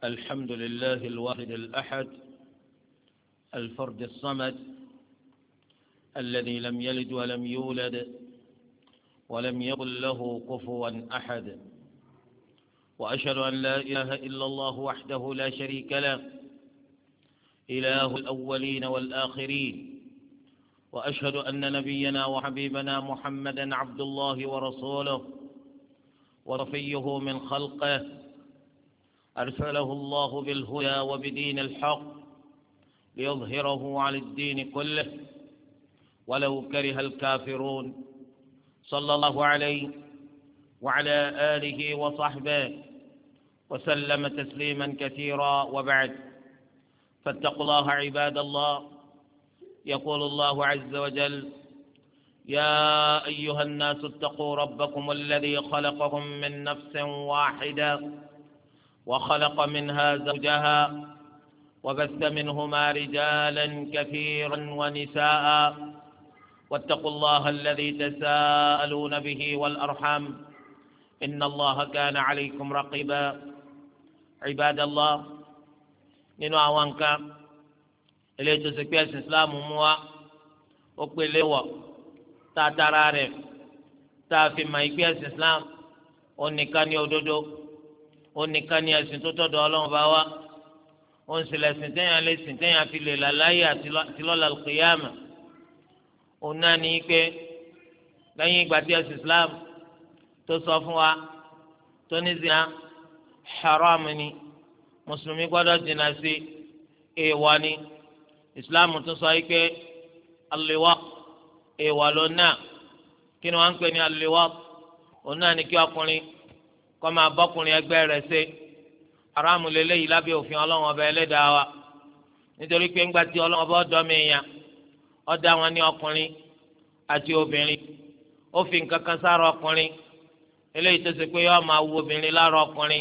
الحمد لله الواحد الأحد الفرد الصمد الذي لم يلد ولم يولد ولم يكن له كفوا أحد، وأشهد أن لا إله إلا الله وحده لا شريك له إله الأولين والآخرين، وأشهد أن نبينا وحبيبنا محمدا عبد الله ورسوله وصفيه من خلقه، أرسله الله بالهدى وبدين الحق ليظهره على الدين كله ولو كره الكافرون، صلى الله عليه وعلى آله وصحبه وسلم تسليما كثيرا، وبعد، فاتقوا الله عباد الله. يقول الله عز وجل: يا أيها الناس اتقوا ربكم الذي خلقكم من نفس واحدة وخلق منها زوجها وبث منهما رجالا كثيرا ونساء، واتقوا الله الذي تساءلون به والأرحام إن الله كان عليكم رقيبا. عباد الله، nínú àwọn nǹkan eléyìí tó ṣe pé ẹ̀sìn Islam mú wá ó pé léwọ̀ tá a tara rẹ̀ tá a fi mọ̀ ìgbé ẹ̀sìn Islam ó nìkan ní òdodo, ó nìkan ní ẹ̀sìn tó tọ̀dọ̀ Ọlọ́run bá wá, ó ń sì lẹ̀sìn téèyàn lè sìn téèyàn fi lè là láyé àti lọ́la al-qiyama. òun náà ní pé lẹ́yìn ìgbà tí ẹ̀sìn Islam tó sọ fún wa tó ní zina haram ni, mùsùlùmí gbọ́dọ̀ jìnnà sí, èèwọ̀ ni. Islam tún sọ pé al-liwat èèwọ̀ ló náà. kí ni wọ́n ń pè ní al-liwat? òun náà ní kí ọkùnrin kó máa bọ́kùnrin ẹgbẹ́ rẹ̀ ṣe. haramu lélẹ́yìí lábẹ́ òfin Ọlọ́run ọba ẹlẹ́dàá wa, nítorí pé ńgbà tí Ọlọ́run ọba ọ̀dọ́ mi yàn ó dá wọn ní ọkùnrin àti obìnrin, ó fi nǹkan kan sára ọkùnrin eléyìí tó ṣe pé yóò máa wu obìnrin lára ọkùnrin,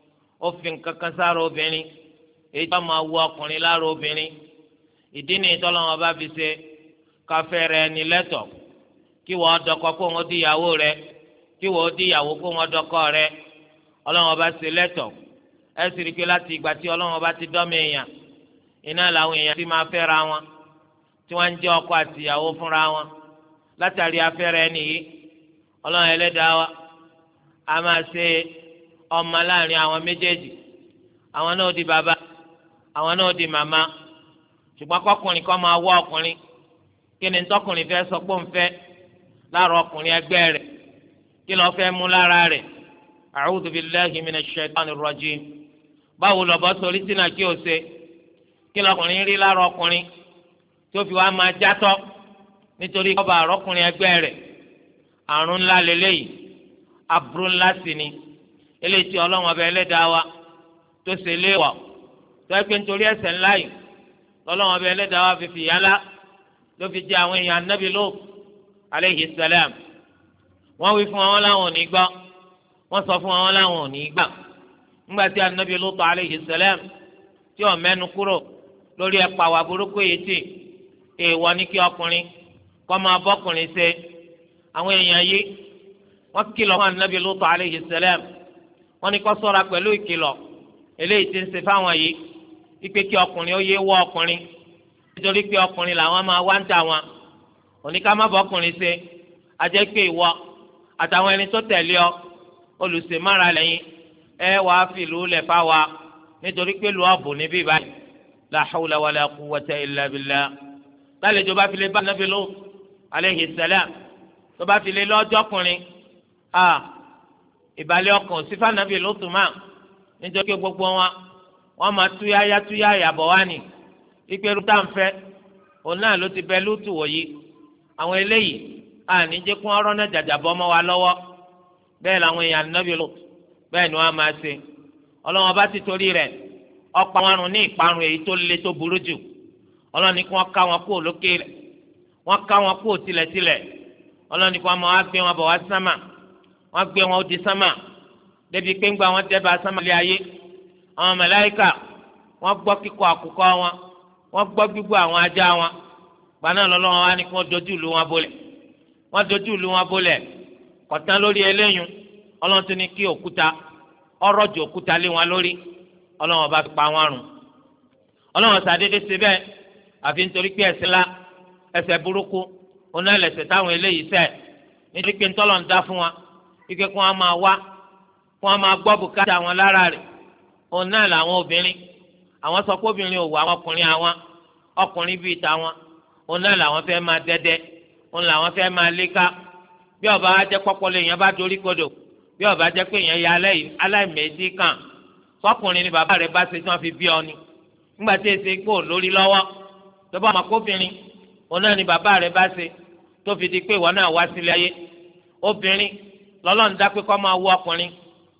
ó fi nǹkan kan sára obìnrin èyí tó máa wu ọkùnrin lára obìnrin. ìdí ni Ọlọ́run ọba fi ṣe káfẹ́ rẹ ní lẹ́tọ̀ kí wọ́n dọkọ kó wọ́n di ìyàwó rẹ, kí wọ́n di ìyàwó kó wọ́n dọkọ rẹ. Ọlọ́run ọba ṣe lẹ́tọ̀. ẹ sì rí i pé láti ìgbà tí Ọlọ́run ọba ti dọ́mọ èèyàn, iná làwọn èèyàn ti máa fẹ́ra wọn, tí wọ́n ń jẹ́ ọkọ àti ìyàwó fúnra wọn. látàrí afẹ́rẹ́ ẹni yìí, Ọlọ́run ẹlẹ́dàá wa a máa ṣe ọmọ láàrin àwọn méjèèjì. àwọn náà di bàbá, àwọn náà di màmá. ṣùgbọ́n kọkùnrin kọ́ máa wọ́ ọkùnrin, kí ni tọkùnrin fẹ́ sọ pé òun fẹ́ lára ọkùnrin ẹgbẹ́ rẹ̀? kí ló fẹ́ mú lára rẹ̀? a'udhu billahi minash shaitanir rajim. báwo lọ́bọ̀ torí sínú kí o ṣe? kí lọkùnrin rí lára ọkùnrin tí ó fi wá máa játọ́ nítorí kọ́ba àrọ́kùnrin ẹgbẹ́ rẹ̀? àrùn ńlá lélẹ́yìí, aburú ńlá sì ni eléyìí tí Ọlọ́run ọba ẹlẹ́dàá wa tó ṣe léèwọ̀. tó ẹgbẹ́ nítorí ẹ̀ṣẹ̀ ńlá yìí Ọlọ́run ọba ẹlẹ́dàá wa fi fìyà ńlá ló fi jẹ àwọn èèyàn Ànábì Lóòt alayhi salam. wọ́n wí fún wọn láwọn ò ní gbọ́, wọ́n sọ fún wọn láwọn ò ní gbà. ńgbà tí Ànábì Lóòt alayhi salam tí ó mẹ́nu kúrò lórí ẹ̀pà wà burúkú yìí tì, èèwọ̀ ní kí ọkùnrin kó máa bọ́kùnrin ṣe. àwọn èèyàn yìí wọ́n kìlọ̀ fún Ànábì Lóòt alayhi salam, wọ́n ní kó ṣọ́ra pẹ̀lú ìkìlọ̀ eléyìí tí ń ṣe fáwọn yìí, ipe kí ọkùnrin ó yé wọ ọkùnrin, nítorí pé ọkùnrin làwọn máa wá ń tà wọn. oníkà má bọ́kùnrin ṣe, ajẹ́ pé ìwọ àtàwọn ẹni tó tẹ̀lé ọ olùṣèmára lẹ́yìn ẹ wàá fìlú lẹ̀ fáwa, nítorí pé lu ọ̀bùn níbí báyìí. la hawla wala quwwata illa billah. lálejò bá fi lè bá Ànábì Lóòt alayhi salam, tó bá fi lè lọ́jọ́kùnrin, ìbàlẹ̀ ọkàn sí fànàbì Lóòt máa, nítorí pé gbogbo wọn máa túyáyá bọ̀ wá ní ìpẹ́rù tá à ń fẹ́ òun náà ló ti bẹ Lóòtù wọ̀nyí. àwọn eléyìí àní jẹ́ kó ọ̀rọ̀ náà jàjàbọ́ mọ́ wa lọ́wọ́. bẹ́ẹ̀ làwọn èèyàn Ànábì Lóòt bẹ́ẹ̀ ni wọ́n máa ṣe. Ọlọ́run bá ti torí rẹ̀ ọ̀pá wọn run ní ìparun èyí tó le tó burú jù. Ọlọ́run ní kí wọ́n ká wọn kúrò lókè rẹ̀, wọ́n ká wọn kúrò tilẹ̀tilẹ̀. Ọlọ́run ní kí wọ́n máa gbé wọn bọ̀ wá sámà, wọ́n gbé wọn ó di sámà débi pé ńgbà wọn dẹ́ba sámà lé ayé. àwọn màláíkà wọ́n gbọ́ kíkọ àkùkọ wọn, wọ́n gbọ́ gbígbó àwọn ajá wọn. gbaná lọ́lọ́wọ́n wá ní kí wọ́n dojú ìlú wọn bolẹ̀, wọ́n dojú ìlú wọn bolẹ̀. kọ̀tán lórí eléyìn, Ọlọ́run tún ní kí òkúta ọrọ̀jò òkúta lé wọn lórí. Ọlọ́run ọba fi pa wọ́n run. Ọlọ́run ṣàdédé ṣe bẹ́ẹ̀ àfi nítorí pé ẹ̀ṣẹ̀ burúkú oná ẹlẹ́ṣẹ̀ táwọn eléyìí ṣẹ̀ nítorí pé ntọ́lọ̀ ń dá fún wa ike kí wọ́n máa wá kí wọ́n máa gbọ́ bùkátà àwọn lára rẹ̀ oná làwọn obìnrin àwọn sọ pé obìnrin ò wọ àwọn ọkùnrin bíi tàwọn oná làwọn fẹ́ máa dẹ́dẹ́ oná làwọn fẹ́ máa léka bí ọba wa jẹ́ pọ́pọ́lọ́ èèyàn bá dorí kodò bí ọba jẹ́ pé èèyàn ya aláìmẹ̀ẹ́dì kan sọkùnrin ni bàbá rẹ̀ bá ṣe tí wọ́n fi bí ọ ni nígbà tí èsì kò lórí lọ́wọ́ tó bá ọmọ kóbìnrin òun náà ni bàbá rẹ̀ bá ṣe tó fi di pé ìwọ náà wá sílé ayé obìnrin lọ́lọ́run dá pé kó máa wo ọkùnrin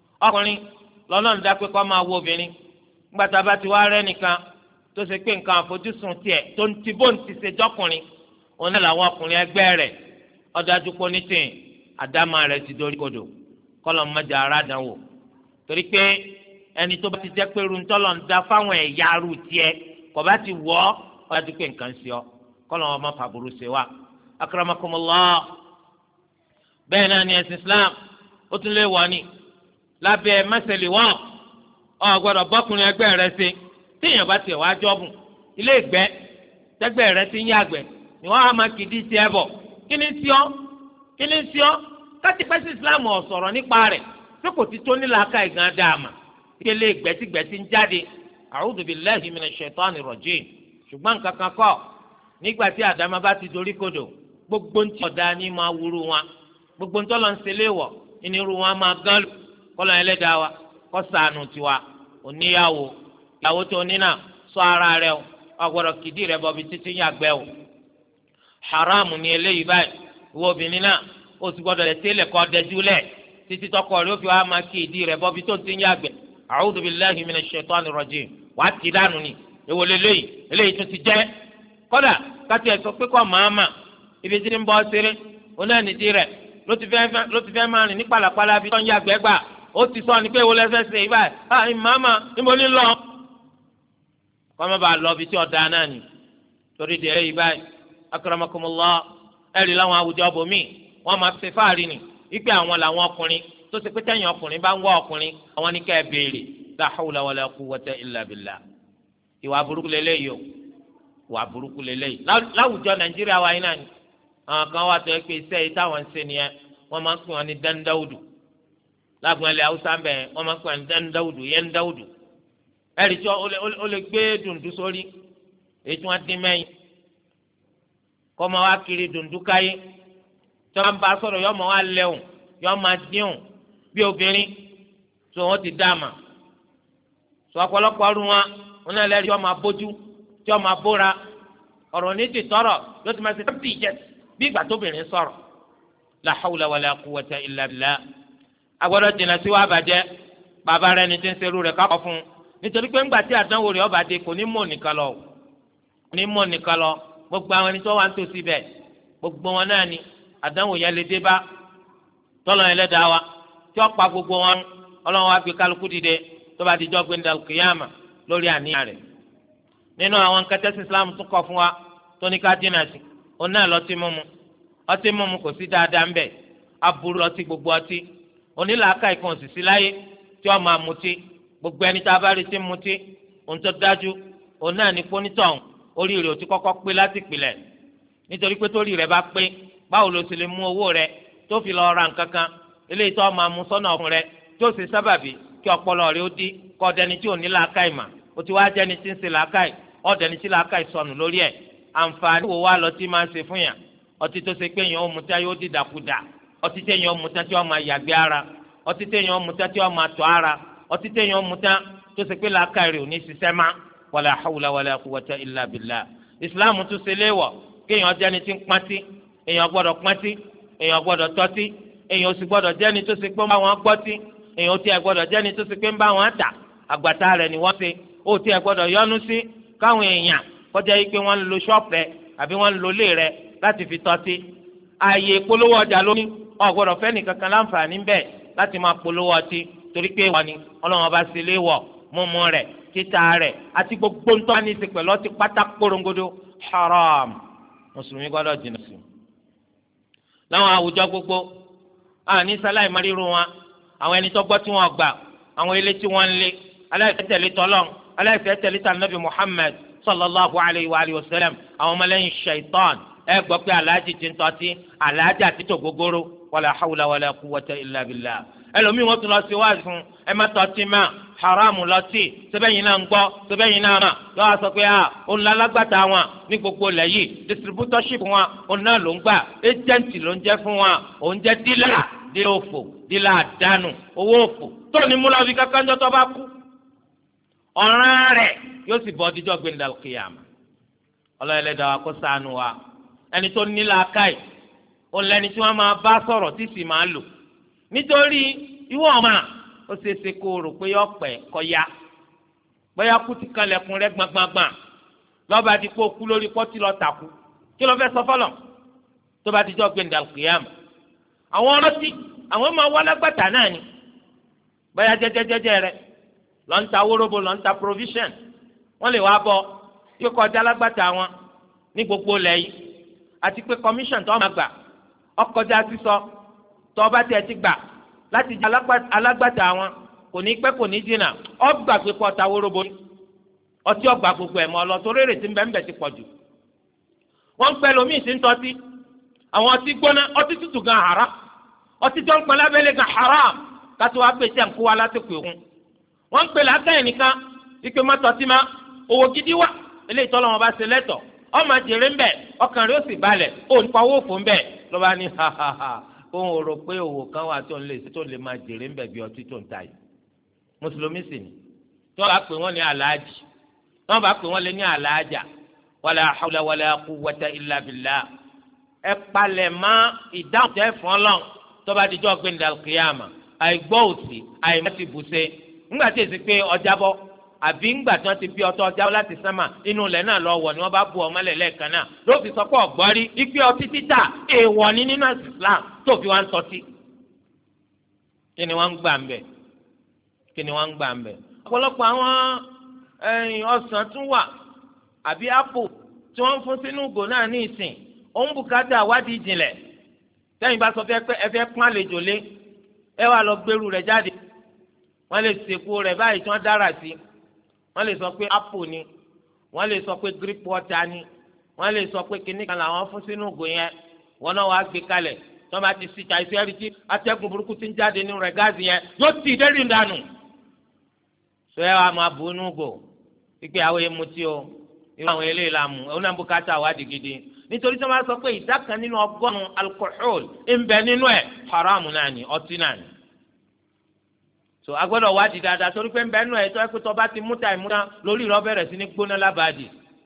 lọ́lọ́run dá pé kó máa wo obìnrin nígbà tá a bá ti wá rẹ́ nìkan tó ṣe pé nǹkan àfojúsùn tiẹ̀ tó ń ti bó ń ti ṣe jọ́kùnrin òun náà làwọn ọkùnrin ẹgbẹ́ rẹ̀ ọ̀dájú pé onítìǹ àdámà rẹ̀ ti dorí kodò kọ́lọ̀ mọ́jà ara dán wò torí pé ẹni tó bá ti jẹ́ pé runtọ́lọ̀ ń da fáwọn ẹ̀yà arú tiẹ̀ kò bá ti wọ́ ọ̀dájú pé nǹkan ṣe ọ́ kọ́lọ̀ wọn má fàbùrù ṣe wá. akramakumullah bẹ́ẹ̀ náà ni ẹ̀sìn Islam ó tún lè wọ̀ ni lábẹ́ mẹ́sẹ̀lì wọ́n ọ̀ gbọ́dọ̀ bọ́kùnrin ẹgbẹ́ rẹ̀ ṣe téèyàn bá tiẹ̀ wá jọ́bùn ilé ìgbẹ́ tẹ́gbẹ́ rẹ̀ ti ń yàgbẹ́ ni wọ́n á máa kìdí tiẹ̀ bọ̀ kí ni sí ọ́ káti pẹ́sì Islam ọ̀ sọ̀rọ̀ nípa rẹ̀ pé kò ti tó nílà ká ìgàn dáàmà ìkẹlẹ gbẹtígbẹtí ń jáde a'udhu billahi minash shaitani rajim ṣùgbọ́n nǹkan kan kọ́ nígbà tí àdámà bá ti dorí kodò gbogbo ntí ọ̀dà ni máa wúru wọn gbogbo ntọ́lọ̀ ń ṣẹlẹ̀ wọ̀ ìnirú wọn máa gán lù kọ́lọ̀ ẹlẹ́dàá wa kọ́ ṣàánú tiwa oníyàwó ìyàwó tó ní náà ṣọ́ ara rẹ o ọgbọ́dọ̀ kìdí rẹ bọ́ bí títí yàgbẹ́ o haramu ni eléyìí báyìí ìwọ obìnrin náà ó sì gbọ́dọ̀ lẹ tẹ́lẹ̀ kọ́ dẹjúlẹ̀ títí tọkọ rẹ ó fi wá máa kí ìdí rẹ bọ́ bí tó ti ń yàgbẹ́ a'udhu billahi minash shaitani rajim wà á ti dànù ni èwo lélẹ́yìí eléyìí tún ti jẹ́ kọ́dà káti ẹ̀ sọ pé kọ́ màámà ibi tí ń bọ́ ṣeré onáànídì rẹ̀ ló ti fẹ́ máa rìn ní pàlàpàlà bí tó ń yàgbẹ́ gbà ó ti sọ ni pé èwo lẹ́sẹ̀ ṣe ibà màámà níbo ní lọ kọ́ má bàa lọ bí tí ọ̀dà náà ni torí di ẹ̀yìn báyìí akramakumullah ẹ̀rí láwọn àwùjọ bòmí wọ́n máa ṣe fáàrí ni wípé àwọn làwọn ọkùnrin tó ṣe pé tẹ̀yìn ọkùnrin bá ń wá ọkùnrin àwọn ní ká ẹ béèrè la hawla wala quwwata illa billah ìwà burúkú lélẹ́yìí o ìwà burúkú lélẹ́yìí láwùjọ Nàìjíríà wa yín náà ni àwọn kan wà tó ẹ pé iṣẹ́ yìí táwọn ń ṣe nìyẹn wọ́n máa ń pè wọ́n ní dáńdáwùdù lágùn ẹlẹ́ Haúsá ń bẹ̀ wọ́n máa ń pè wọ́n ní dáńdáwùdù yẹn dáwùdù ẹ̀rí tí ó lè gbé dùndú sórí èyí tí wọ́n dín mẹ́yìn kọ́ máa wá kiri dùndú káyé tí wọ́n bá sọ̀rọ̀ yọ́ máa wá lẹ́hùn yọ́ máa díhùn bí obìnrin tó wọ́n ti dáàmà tó ọ̀pọ̀lọpọ̀ ọdún wọn náà lẹ́rìí yọ́ máa bójú tí wọ́n máa bóra ọ̀rọ̀ ní ti tọrọ ló ti máa ṣe tẹ́tí ìjẹ́ bí ìgbà tóbìnrin sọ̀rọ̀ la hawla wala quwwata illa billah agbọ́dọ̀ jìnnà sí wa bàjẹ́ bàbá rẹ̀ ní ti ń serú rẹ̀ kákọ́ fún un nítorí pé ńgbà tí àdánwò rẹ̀ ọba dé kò ní mọ̀ nìkan lọ gbogbo àwọn ẹni tó wà ń tòsí bẹ́ẹ̀ gbogbo wọn náà ni àdánwò yẹn lè dé bá tọ́lọ̀ yẹn lẹ́dàá wa tí wọ́n pa gbogbo wọn ọlọ́run wa gbé kálukú dìde tó bá dijọ́ gbé ndàlù kìyàmà lórí àníyàn rẹ̀ nínú àwọn kẹtẹ́sì Islam tún kọ́ fún wa tó ní ká dínà sí òun náà lọ́tí mímu kò sí dáadáa ń bẹ̀ aburú ọtí gbogbo ọtí onílàákà ìkan òsìsí láyé tí wọ́n máa mutí gbogbo ẹni tá a bá rí tí mutí òun tó dájú òun náà ní pọ́nítọ̀hún orí rẹ̀ ò ti kọ́kọ́ pé láti pìlẹ̀ nítorí pé torí rẹ̀ bá pé báwo ló sì lè mú owó rẹ̀ tó fi lọ ra nǹkan kan eléyìí tó máa mú sọ́nà ọ̀fun rẹ̀ tí ó sì sábàbí kí ọpọlọ rẹ̀ ó dí kọ́ ọdẹni tí ò ní làákàyè mà ó ti wá jẹ́ni tí ń ṣe làákàyè ọdẹni tí làákàyè sọnù lórí ẹ̀ àǹfààní wo wá lọ tí máa ń ṣe fún yàn ọtí tó ṣe pé èèyàn ó mu tá yóò dìdàkudà ọtí téèyàn ó mu tá tí ó máa yàgbé ara ọtí téèyàn ó mu tá tí ó máa tọ̀ ara ọtí téèyàn ó mu tá tó ṣe pé làákàyè rẹ̀ ò ní ṣiṣẹ́ má wàlà hawla wàlà quwwata illa billah ìsìláàmù tún ṣe léèwọ̀ kéèyàn jẹ́ni tí ń pátí èèyàn gbọ́dọ̀ pátí èèyàn gbọ́dọ̀ tọ́tí èèyàn sì gbọ́dọ̀ jẹ́ni tó ṣe pé ń bá wọn gbọ́tí èèyàn tí ẹ gbọ́dọ̀ jẹ́ni tó ṣe pé ń bá wọn tà àgbàtà rẹ̀ ni wọ́n ṣe ó tí ẹ gbọ́dọ̀ yọnu sí káwọn èèyàn kọjá yìí pé wọ́n ń lo ṣọ́ọ̀pù rẹ̀ àbí wọ́n ń lo ilé rẹ̀ láti fi tọ́tí ààyè polówó ọjà lóní ò gbọ́dọ̀ fẹ́ nìkankan láǹfààní bẹ́ẹ̀ láti máa polówó ọtí torí pé wọ́n ni Ọlọ́run bá ṣe léèwọ̀ mímu rẹ̀ títà rẹ̀ àti gbogbo ń tọ́ ní ti pẹ̀lú ọtí pátá korongodo haram mùsùlùmí gbọ́dọ̀ jìnnà sí. láwọn àwùjọ gbogbo àní sáláì máríru wọn àwọn ẹni tó gbọ́ tí wọ́n gbà àwọn ilé tí wọ́n ń lé aláìfẹ́ tẹ̀lé tọ́lọ́n aláìfẹ́ tẹ̀lé tànàbí Muhammad sallallahu alayhi wa sallam àwọn ọmọlẹ́yìn shaitan ẹ gbọ́ pé aláàjì ti ń tọ́tí aláàjì àti tó gbogbooro wàlà hawla wàlà quwwata illa billah ẹlòmíì wọ́n tún lọ sí wáàsí fún ẹ má tọ́tí má haramu lọtí sẹbẹyìn náà ń gbọ́ sẹbẹyìn náà mà yọ wá sọ pé òun la lágbàtà wọn ní gbogbo ilẹ̀ yìí distributorship wọn òun náà ló ń gbà agent ló ń jẹ́ fún wọn òun jẹ́ dílà òfò dílà àdánù owó òfò tó ní múlò fi kankan jọ tó bá kú ọ̀ràn rẹ̀ yóò sì bọ́ díjọ́ gbẹ̀ndàl kìyàmà ọlọ́yẹlẹ́dàá wa kó ṣàánú wa ẹni tó ní làákàyè òun lẹni tí wọ́n máa bá sọ̀rọ̀ tí sì máa lò nítorí ìwọ ọ̀ma ó ṣe é ṣe kó o rò pé yọ pẹ́ kọ́ ya bóyá kú ti kanlẹ̀kùn rẹ gbàngbàngbà lọ́ba di kó kú lórí pọ́tì lọ́ọ́ takú kí ló fẹ́ sọ fọlọ́ tó bá díjọ́ gbẹ̀ndàl kìyàmà àwọn ọlọ́tí àwọn máa wá lágbàtà náà ni bóyá jẹ́jẹ́jẹ́jẹ́ rẹ lọ́n ta wóróbo lọ́n ta provision wọ́n lè wá bọ́ yóò kọjá lágbàtà wọn ní gbogbo lẹ́yìn àti pé commission tó máa gbà ọkọjá sísọ tó bá tiẹ̀ ti gbà láti jẹ́ alágbàtà wọn kò ní pẹ́ kò ní jìnnà ọgbà pé kọ́ ta wóróbo ọtí ọgbà gbogbo ẹ̀ mọ́ ọ lọ torí èrè tí ń bẹ́ẹ̀ ti pọ̀ jù wọ́n ń pẹ́ lómi ìsìn tọ́tí àwọn ọtí gbóná ọtí tútù gan haram ọtí tó ń pẹ́ lábẹ́lẹ́ gan haram kátó wá pè tí à ń kó wa láti pè òkun wọ́n ń pè látàyè nìkan ike má tọ́tí má owó gidi wá eléyìí tọ́lọ́ wọn bá ṣe lẹ́tọ̀ ọmọ jèrè ń bẹ̀ ọkàn rẹ̀ ó sì balẹ̀ ó nípa owó fún bẹ̀ ló bá ní òun rò pé òwò kan wà tó lè máa jèrè ń bẹ̀ bí ọtí tó ń ta yìí mùsùlùmí sì ni tí wọ́n bá pè wọ́n ní aláàjì tí wọ́n bá pè wọ́n lé ní aláàjà wàlà hawla wàlà quwwata illa billah ẹ palẹ̀ mọ́ ìdáhùn tẹ́ fún ọlọ́run tó bá dijọ́ gbẹ̀ndàl kìyàmà àìgbọ́ òsì àìmọ́tì bùṣe ńgbà tí èsì pé ọjà bọ́ àbí ńgbà tí wọ́n ti bí ọtọ́ ọjà láti sánmà inú ilẹ̀ náà lọ wọ̀ ni wọ́n bá bu ọmọ lẹ̀ kan náà ló fi sọ pé ọ̀gbọ́rí ipe ọtí títà èèwọ̀ ní nínú Islam tó fi wá ń sọtí. kí ni wọ́n ń gbà ń bẹ̀ kí ni wọ́n ń gbà ń bẹ̀. ọ̀pọ̀lọpọ̀ àwọn ọsàn tún wà àbí apple tí wọ́n ń fún sínú ìgò náà ní ìsìn òun bùkátà wádìí ìjìnlẹ̀ sẹ́yìn bá sọ pé ẹ fẹ́ pọ́n àlejò lé ẹ wà lọ gbèrú rẹ̀ jáde wọ́n lè sèkú rẹ̀ báyìí tí wọ́n dára sí wọ́n lè sọ pé apple ni wọ́n lè sọ pé grip water ni wọ́n lè sọ pé kinní kan làwọn fún sínú ògùn yẹn wọ́n náà wàá gbé kalẹ̀ tí wọ́n bá ti síta ìfẹ́ rí tí atẹ́gùn burúkú ti ń jáde nínú rẹ̀ gáàsì yẹn yóò tì dẹ́rì dànù. sọ ẹ wàá máa bu inú gò pípé àwọn èèmù tí o irú àwọn eléyìí la mú òun náà bùkátà wádìí gidi nítorí tí wọ́n bá sọ pé ìdá kan nínú ọgọ́rùn-ún alcohol ń bẹ nínú ẹ̀ haram náà ni ọtí náà ni so agbọ́dọ̀ wádìí dáadáa torí pé ń bẹ nínú ẹ̀ tó ẹ pé tó bá ti múta ìmúta lórí rẹ̀ bẹ̀rẹ̀ sí ní gbóná lábàádì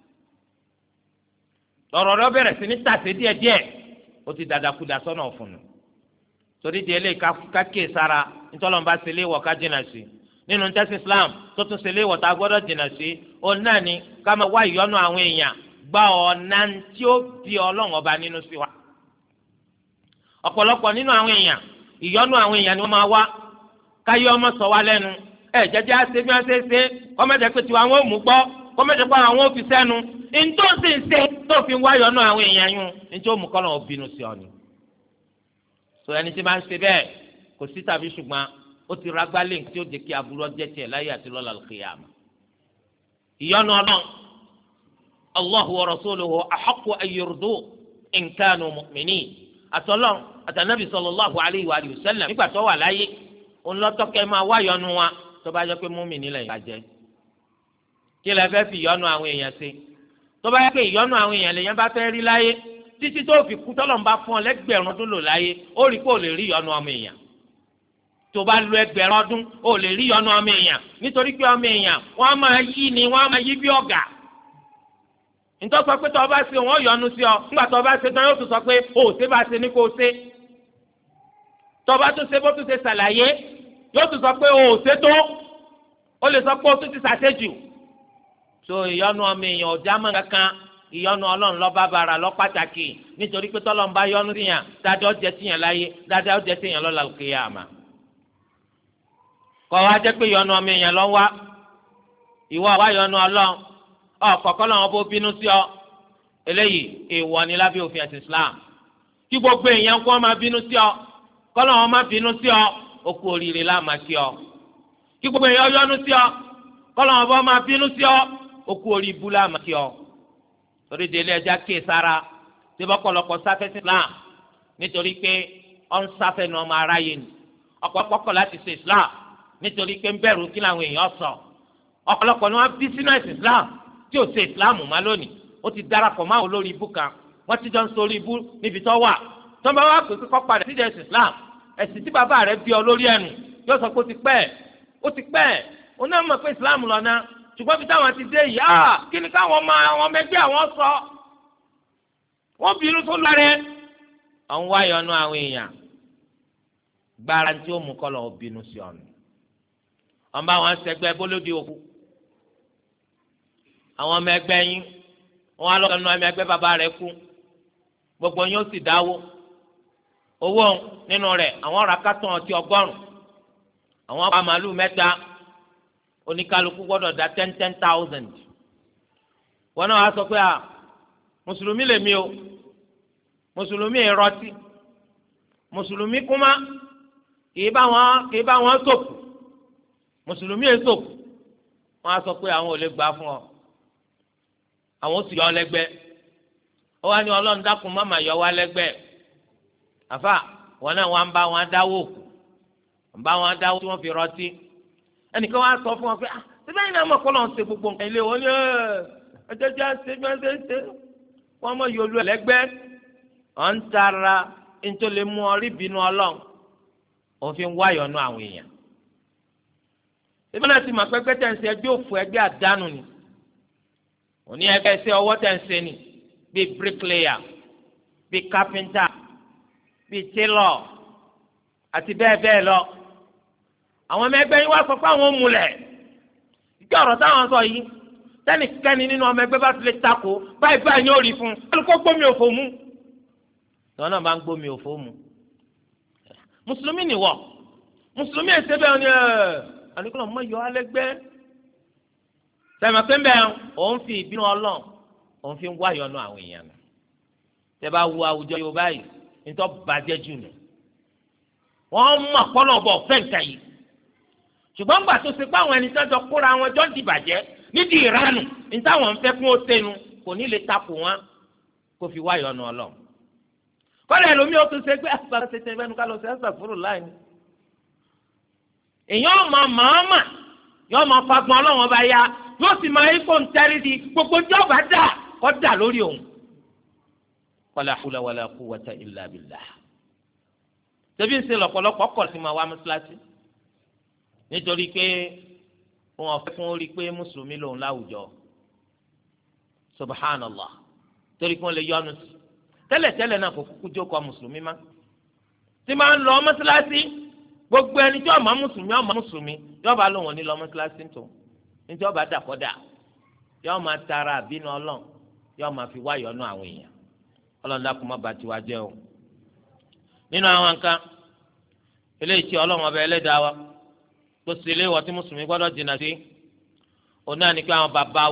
lọ́rọ̀ rẹ̀ bẹ̀rẹ̀ sí ní tàsé díẹ̀díẹ̀ ó ti dàdàkudà sọ́nà ọ̀fun torí di eléyìí kákè sára ntọ́lọ́mùbá ṣe léwọ̀ ká jìnnà sí nínú tẹ́sí Islam tó tún ṣe léwọ̀ tá a gbọ́dọ̀ jìnnà sí òun náà ni ká máa wá ìyọ́nú àwọn èèyàn gba ọ̀nà tí ó bí Ọlọ́run ọba nínú sí wa ọ̀pọ̀lọpọ̀ nínú àwọn èèyàn ìyọ́nú àwọn èèyàn ni wọ́n máa wá káyọ̀ ọmọ sọ wá lẹ́nu jẹ́jẹ́ àṣẹ bí wọ́n ṣe kọ́mẹ́tẹ̀ pé tiwa àwọn ò mú gbọ́ kọ́mẹ́tẹ̀ pé àwọn ò fi sẹ́nu ntòsí ń ṣe tó fi wá ìyọ́nú àwọn èèyàn yún ntí ó mú kọ́ lọ́wọ́ bínú sí ọ ni. sọ ẹni tí máa ń ṣe bẹ́ẹ̀ kò sí tàbí ṣùgbọ́n ó ti ragbá lé tí ó jẹ́ kí aburú ọjẹ́ tiẹ̀ láyé àti lọ́la al-qiyāmah. ìyọ́nú Ọlọ́run Allahu wa rasuluhu ahaqqu an yurduhu in kanu mu'minin àtọ́lọ́run àtànábì sallallahu alayhi wa sallam nígbà tó wà láyé òun lọ́tọ́kẹ́ máa wá ìyọ́nú wa tó bá jẹ́ pé mùmínì lẹ́yìn bá jẹ́ kí lẹ fẹ́ fi ìyọ́nú àwọn èèyàn ṣe tó bá yẹ pé ìyọ́nú àwọn èèyàn lèèyàn bá fẹ́ rí láyé títí tó fi kú tọ́lọ̀ ń bá fún ọ lẹ́gbẹ̀rún ọdún lò láyé ó rí pé ò lè rí ìyọ́nú ọmọ èèyàn tó bá lo ẹgbẹ̀rún ọdún ò lè rí ìyọ́nú ọmọ èèyàn nítorí pé ọmọ èèyàn wọ́n máa yí ni wọ́n máa yí bí ọ̀gà nítorí sọ pé tó o bá ṣe wọ́n yọ́nú sí ọ nígbà tó o bá ṣe tán yóò tún sọ pé o ò ṣe bá ṣe ní kó o ṣe tó o bá tún ṣe bó tún ṣe ṣàlàyé yóò tún sọ pé o ò ṣe tó o lè sọ pé o tún ti ṣàṣejù so ìyọ́nú ọmọ èèyàn ọjà mọ kankan ìyọ́nú Ọlọ́run lọ bá bara lọ pàtàkì nítorí pé tọlọ́run bá yọ́nú síyàn dáadáa ó jẹ síyàn láyé dáadáa ó jẹ síyàn lọ́la al-qiyāmà kọ wá jẹ pé ìyọ́nú ọmọ èèyàn lọ wá ìwọ wá ìyọ́nú Ọlọ́run ọkọọkọ lọ́wọ́ bó bínú sí ọ eléyìí èèwọ̀ ni lábẹ́ òfin ẹ̀sìn Islam kí gbogbo èèyàn kó máa bínú sí ọ kọlọ́wọ́ máa bínú sí ọ ó kú oríire láàmà sí ọ kí gbogbo èèyàn yọ́nú sí ọ kọ́lọ́ wọn bá máa bínú sí ọ okú orí ibú láàmà sí ọ torí délé ẹja kéè sára tí bọ́kọ̀lọ́kọ̀ sáfẹ́ sí Islam nítorí pé ọ ń sáfẹ́ ní ọmọ aráyé ni ọ̀pọ̀lọpọ̀ láti ṣe Islam nítorí pé ń bẹ̀rù kí làwọn èèyàn sọ ọ̀pọ̀lọpọ̀ ni wọ́n bí sínú ẹ̀sìn Islam tí ò ṣe Islam má lónìí ó ti darapọ̀ máa olórí ibú kan wọ́n ti jọ ń sórí ibú níbi tó wà tó ń bá wà pé kọ́ padà sí ẹ̀sìn Islam ẹ̀sìn tí bàbá rẹ̀ bí ọ lórí ẹnu yóò sọ pé ó ti pẹ́ ó náà mọ̀ pé Islam lọ́nà ṣùgbọ́n bí táwọn ti dé yìí kí ni káwọn ọmọ ẹgbẹ́ àwọn sọ wọ́n bínú tó lára àwọn wáyọ̀ ọ̀nà àwọn èèyàn gbára tí ó mú kọ́ lọ́ọ́ bínú sí ọ̀nà wọ́n bá wọn ṣẹgbẹ́ bólódì òkú àwọn ọmọ ẹgbẹ́ yín wọ́n á lọ́ọ́ nu ọmọ ẹgbẹ́ bàbá rẹ̀ kú gbogbo yín ó sì dáwó owó nínú rẹ̀ àwọn ra kátó ọtí 100 àwọn pa màálù 3 oníkálukú gbọ́dọ̀ dá 10,000 wọn náà wá sọ pé mùsùlùmí lèmi o mùsùlùmí ìrọtí mùsùlùmí kúmá kìí bá wọn sòkù mùsùlùmí èsòkù wọn á sọ pé àwọn ò lè gbà fún ọ àwọn ó sì yọ ọ lẹ́gbẹ́ ó wá ní Ọlọ́run dákun má mà yọ wá lẹ́gbẹ́ àfà wọn náà wọn bá wọn dáwó tí wọn fi rọtí ẹnìkan wá sọ fún wọn pé síbẹ̀ yìí náà mọ̀ kọ́ lọ́n ṣe gbogbo nǹkan ilé wọn ní ẹjẹjẹ ṣe bí wọ́n ṣe ń ṣe wọ́n mọ̀ yòlú ẹ̀lẹ́gbẹ́ ọ̀ ń tara nítorí mú ọ rí bínú Ọlọ́run òfin wáyọ̀nù àwọn èèyàn ìbí náà ti mọ̀ pé ẹgbẹ́ tẹ̀ ń ṣe ẹgbẹ́ òfò ẹgbẹ́ àdánù ni òní ẹgbẹ́ ṣe ọwọ́ tẹ̀ ń ṣe ni bíi bricklayer bíi carpenter bíi tailor àti bẹ́ẹ̀ bẹ́ẹ̀ lọ àwọn ọmọ ẹgbẹ́ yín wá sọ pé àwọn ò múlẹ̀ ìjọ ọ̀rọ̀ táwọn sọ yìí tẹ́nìkẹ́ni nínú ọmọ ẹgbẹ́ bá ti lè takò báyìí yóò rí fún un kálukó gbómi òfò mu tọ́wọ́n náà bá ń gbómi òfò mu mùsùlùmí nìwọ mùsùlùmí ẹ̀sẹ̀ bẹ́ẹ̀ ni àníkùnà mọ́ yọ alẹ́gbẹ́ sẹ́mi pé bẹ́ẹ̀ òun fi ìbínú Ọlọ́run òun fi ń wá yọnu àwọn èèyàn nù tẹ́ bá wo àwùjọ Yorùbá yìí nítorí bàjẹ́ jù nù wọ́n mọ̀ kọ́nà bọ̀ fẹ́ǹkà yìí ṣùgbọ́n gbà tó ṣe pé àwọn ẹni tẹ́jọ kóra wọn jọ ń dìbàjẹ́ nídìí ìranù ní táwọn ń fẹ́ kún ó tẹnu kò ní lè takò wọn kó fi wá yọnu Ọlọ́run kọ́lẹ̀ ẹlòmíì ó tún ṣe pé àgbàdo ṣe tẹ́ fẹ́nu ká lọ sí ẹ̀sà fúrò láì ní. èèyàn ọmọ màámà yóò máa fagbọn Ọlọ́run ọba ya yóò sì máa ikọ̀ ń tẹ́rí di gbogbo tí ọba dà kọ́ dà lórí òun. wala hawla wala quwwata illa billah. ṣebí ń ṣe lọ́pọ̀lọpọ̀ kọ̀ sí máa wá mọ́ṣáláṣí nítorí pé wọn fẹ́ fún orí pé mùsùlùmí lòun láwùjọ subhanallah torí kí wọ́n lè yọnu sí tẹ́lẹ̀tẹ́lẹ̀ náà kò kúkú jókòó mùsùlùmí má tí máa ń lọ mọ́ṣáláṣí gbogbo ẹni tí ọmọ mùsùlùmí yóò bá lòun ní lọ mọ́ṣáláṣí tó ní tí ọba dàkọ́dà yóò máa tara àbínú Ọlọ́run yóò máa fi wá yọnu àwọn èèyàn Ọlọ́run dákun má bà tiwa jẹ́ o nínú àwọn nǹkan eléyìí tí Ọlọ́run ọba ẹlẹ́dàá wa tó sì léwọ́ tí mùsùlùmí gbọ́dọ̀ jìnnà sí òun náà ní pé àwọn bàbá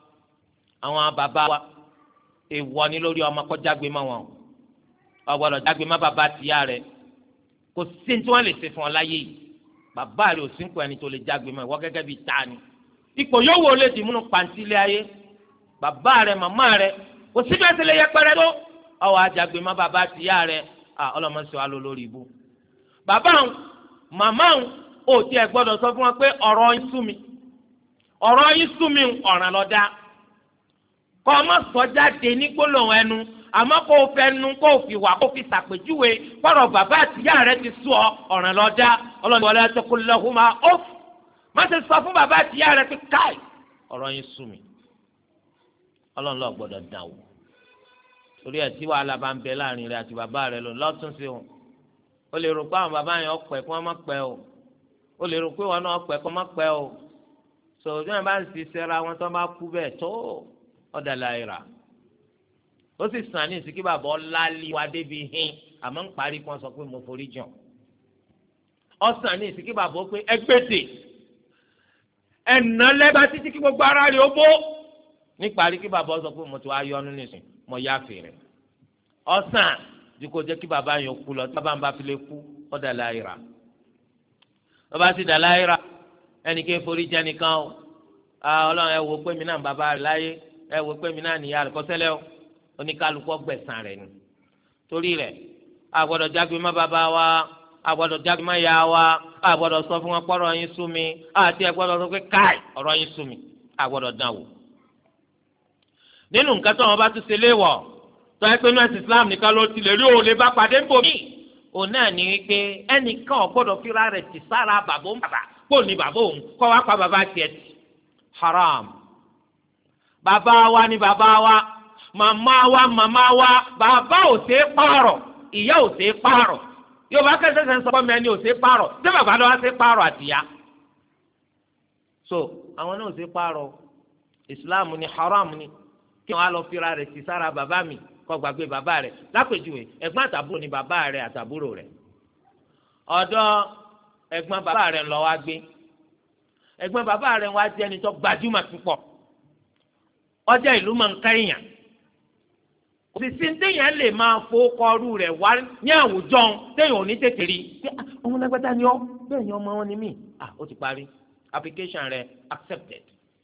wa èèwọ̀ ni lórí ọmọ kó jágbe mọ́ wọn o gbọ́dọ̀ jágbe mọ́ bàbá tìyá rẹ̀ kò sí tí wọ́n lè ṣe fún ọ láyé yìí bàbá rẹ̀ ò sí nǹkan ẹni tó lè jágbe mọ́ ìwọ gẹ́gẹ́ bíi ta ni ipò yóò wò lè dì múnú pàǹtí ilé ayé bàbá rẹ̀ màmá rẹ̀ kò sí bẹ́ẹ̀ sì lè yẹpẹrẹ tó ọwọ́ ajágbe mọ́ bàbá tìyá rẹ̀ ọlọ́mọ sí wa ló lórí ibú bàbá òun màmá òun ò tiẹ̀ gbọ́dọ̀ sọ fún wọn pé ọ̀rọ̀ yín sú mi ọ̀ràn lọ́dá kọ́ ọmọ sọ jáde ní gbólóhùn ẹnu àmọ́ kó o fẹ́ nu kó o fi wà kó o fi ṣàpèjúwe kọ́rọ̀ bàbá àtìyá rẹ ti sú ọ ọ̀ràn lọ́dá ọlọ́run wọlé ẹsẹ̀ kó lọ́hùn máa ó má ti sọ fún bàbá àtìyá rẹ pé káì ọ̀rọ̀ yín sú mi ọlọ́run lọ́ọ̀ gbọ́dọ̀ dàn wò torí ẹ̀ tí wàhálà bá ń bẹ láàrin rẹ àti bàbá rẹ lọ lọ́tún sí wọn o lè rò pé àwọn bàbá yẹn ọ̀pẹ̀ kí wọ́n má pẹ́ o lè rò pé wọn náà ọ̀pẹ̀ kí wọ́n má pẹ́ o sọ̀rọ̀ tí bá ń ṣiṣẹ́ ra wọn tó bá kú bẹ́ẹ̀ tó ọ̀dà láìra ó sì sàn ní ìsìnkí bàbá ọ̀làlí wa débi hin àmọ́ ń parí kí wọ́n sọ pé mo forí jàn ọ̀sàn ní ìsìnkí bàbá ó pé ẹgbẹ́dẹ̀ ẹ̀nà lẹ́bàá títí kí gbogbo ara rẹ̀ ó bó ní parí kí bàbá ó sọ pé mo ti wá yọnu nísìn mo yá fèrè ọ̀sàn ju kó jẹ́ kí bàbá yẹn kú lọ tí bàbá ń bá fi lè kú ọ̀dà láìra bàbá sì dà láìra ẹnì kí n forí jẹ́ nìkan o Ọlọ́run ẹ wò pé mi náà bàbá rẹ̀ láyé, ẹ wò pé mi náà nìyá rẹ̀ kọ́sẹ́lẹ̀ o, oníkálukú gbẹ̀san rẹ̀ ni. torí rẹ̀ a gbọ́dọ̀ jágbe má bàbá wa, a gbọ́dọ̀ jágbe má yá wa, a gbọ́dọ̀ sọ fún wọn pé ọ̀rọ̀ yín sú mi, àti ẹ gbọ́dọ̀ sọ pé káì ọ̀rọ̀ yín sú mi, a gbọ́dọ̀ dán wò. nínú nǹkan tó wọn bá tún ṣe léèwọ̀ tó yẹ pé nọ́ọ̀sì Islam nìkan ló ti lè rí òun lè bá pàdé ń bò mí. òun náà ní wípé ẹnìkan ò gbọ́dọ̀ fira rẹ̀ tì sára bàbá òun bàbá kó ní bàbá òun kọ́ wá pa bàbá tiẹ̀ tì. haram. bàbá wa ni bàbá wa, màmá wa màmá wa, bàbá ò ṣe é pààrọ̀, ìyá ò ṣe é pààrọ̀. Yorùbá kẹsẹsẹ ń sọ fún mi ẹni ò ṣe é pààrọ̀, ṣé bàbá lọ́wọ́ ṣe é pààrọ̀ àtìyá. so àwọn náà ò ṣe é pààrọ̀. ìsìláàmù ni haram ni kí wọn á lọ fira rẹ̀ sí sára bàbá mi kó gbàgbé bàbá rẹ̀. lápèjúwe ẹ̀gbọ́n àtàbúrò ni bàbá rẹ̀ àtàbúrò rẹ̀. ọ̀dọ̀ ẹ̀gbọ́n bàbá rẹ̀ lọ wá gbé. ẹ̀gbọ́n bàbá rẹ̀ wá jẹ́ ẹni tó gbajúmọ̀ púpọ̀. ọjà ìlú máa ń ká èèyàn. òsìsì téèyàn lè máa fowókọrú rẹ̀ wá ní àwùjọ téèyàn ò ní tètè rí. ọmọ lágbádá ni ọ́ bẹ́ẹ̀ ni ọmọ wọn ni mí. ó ti parí application rẹ̀ accepted.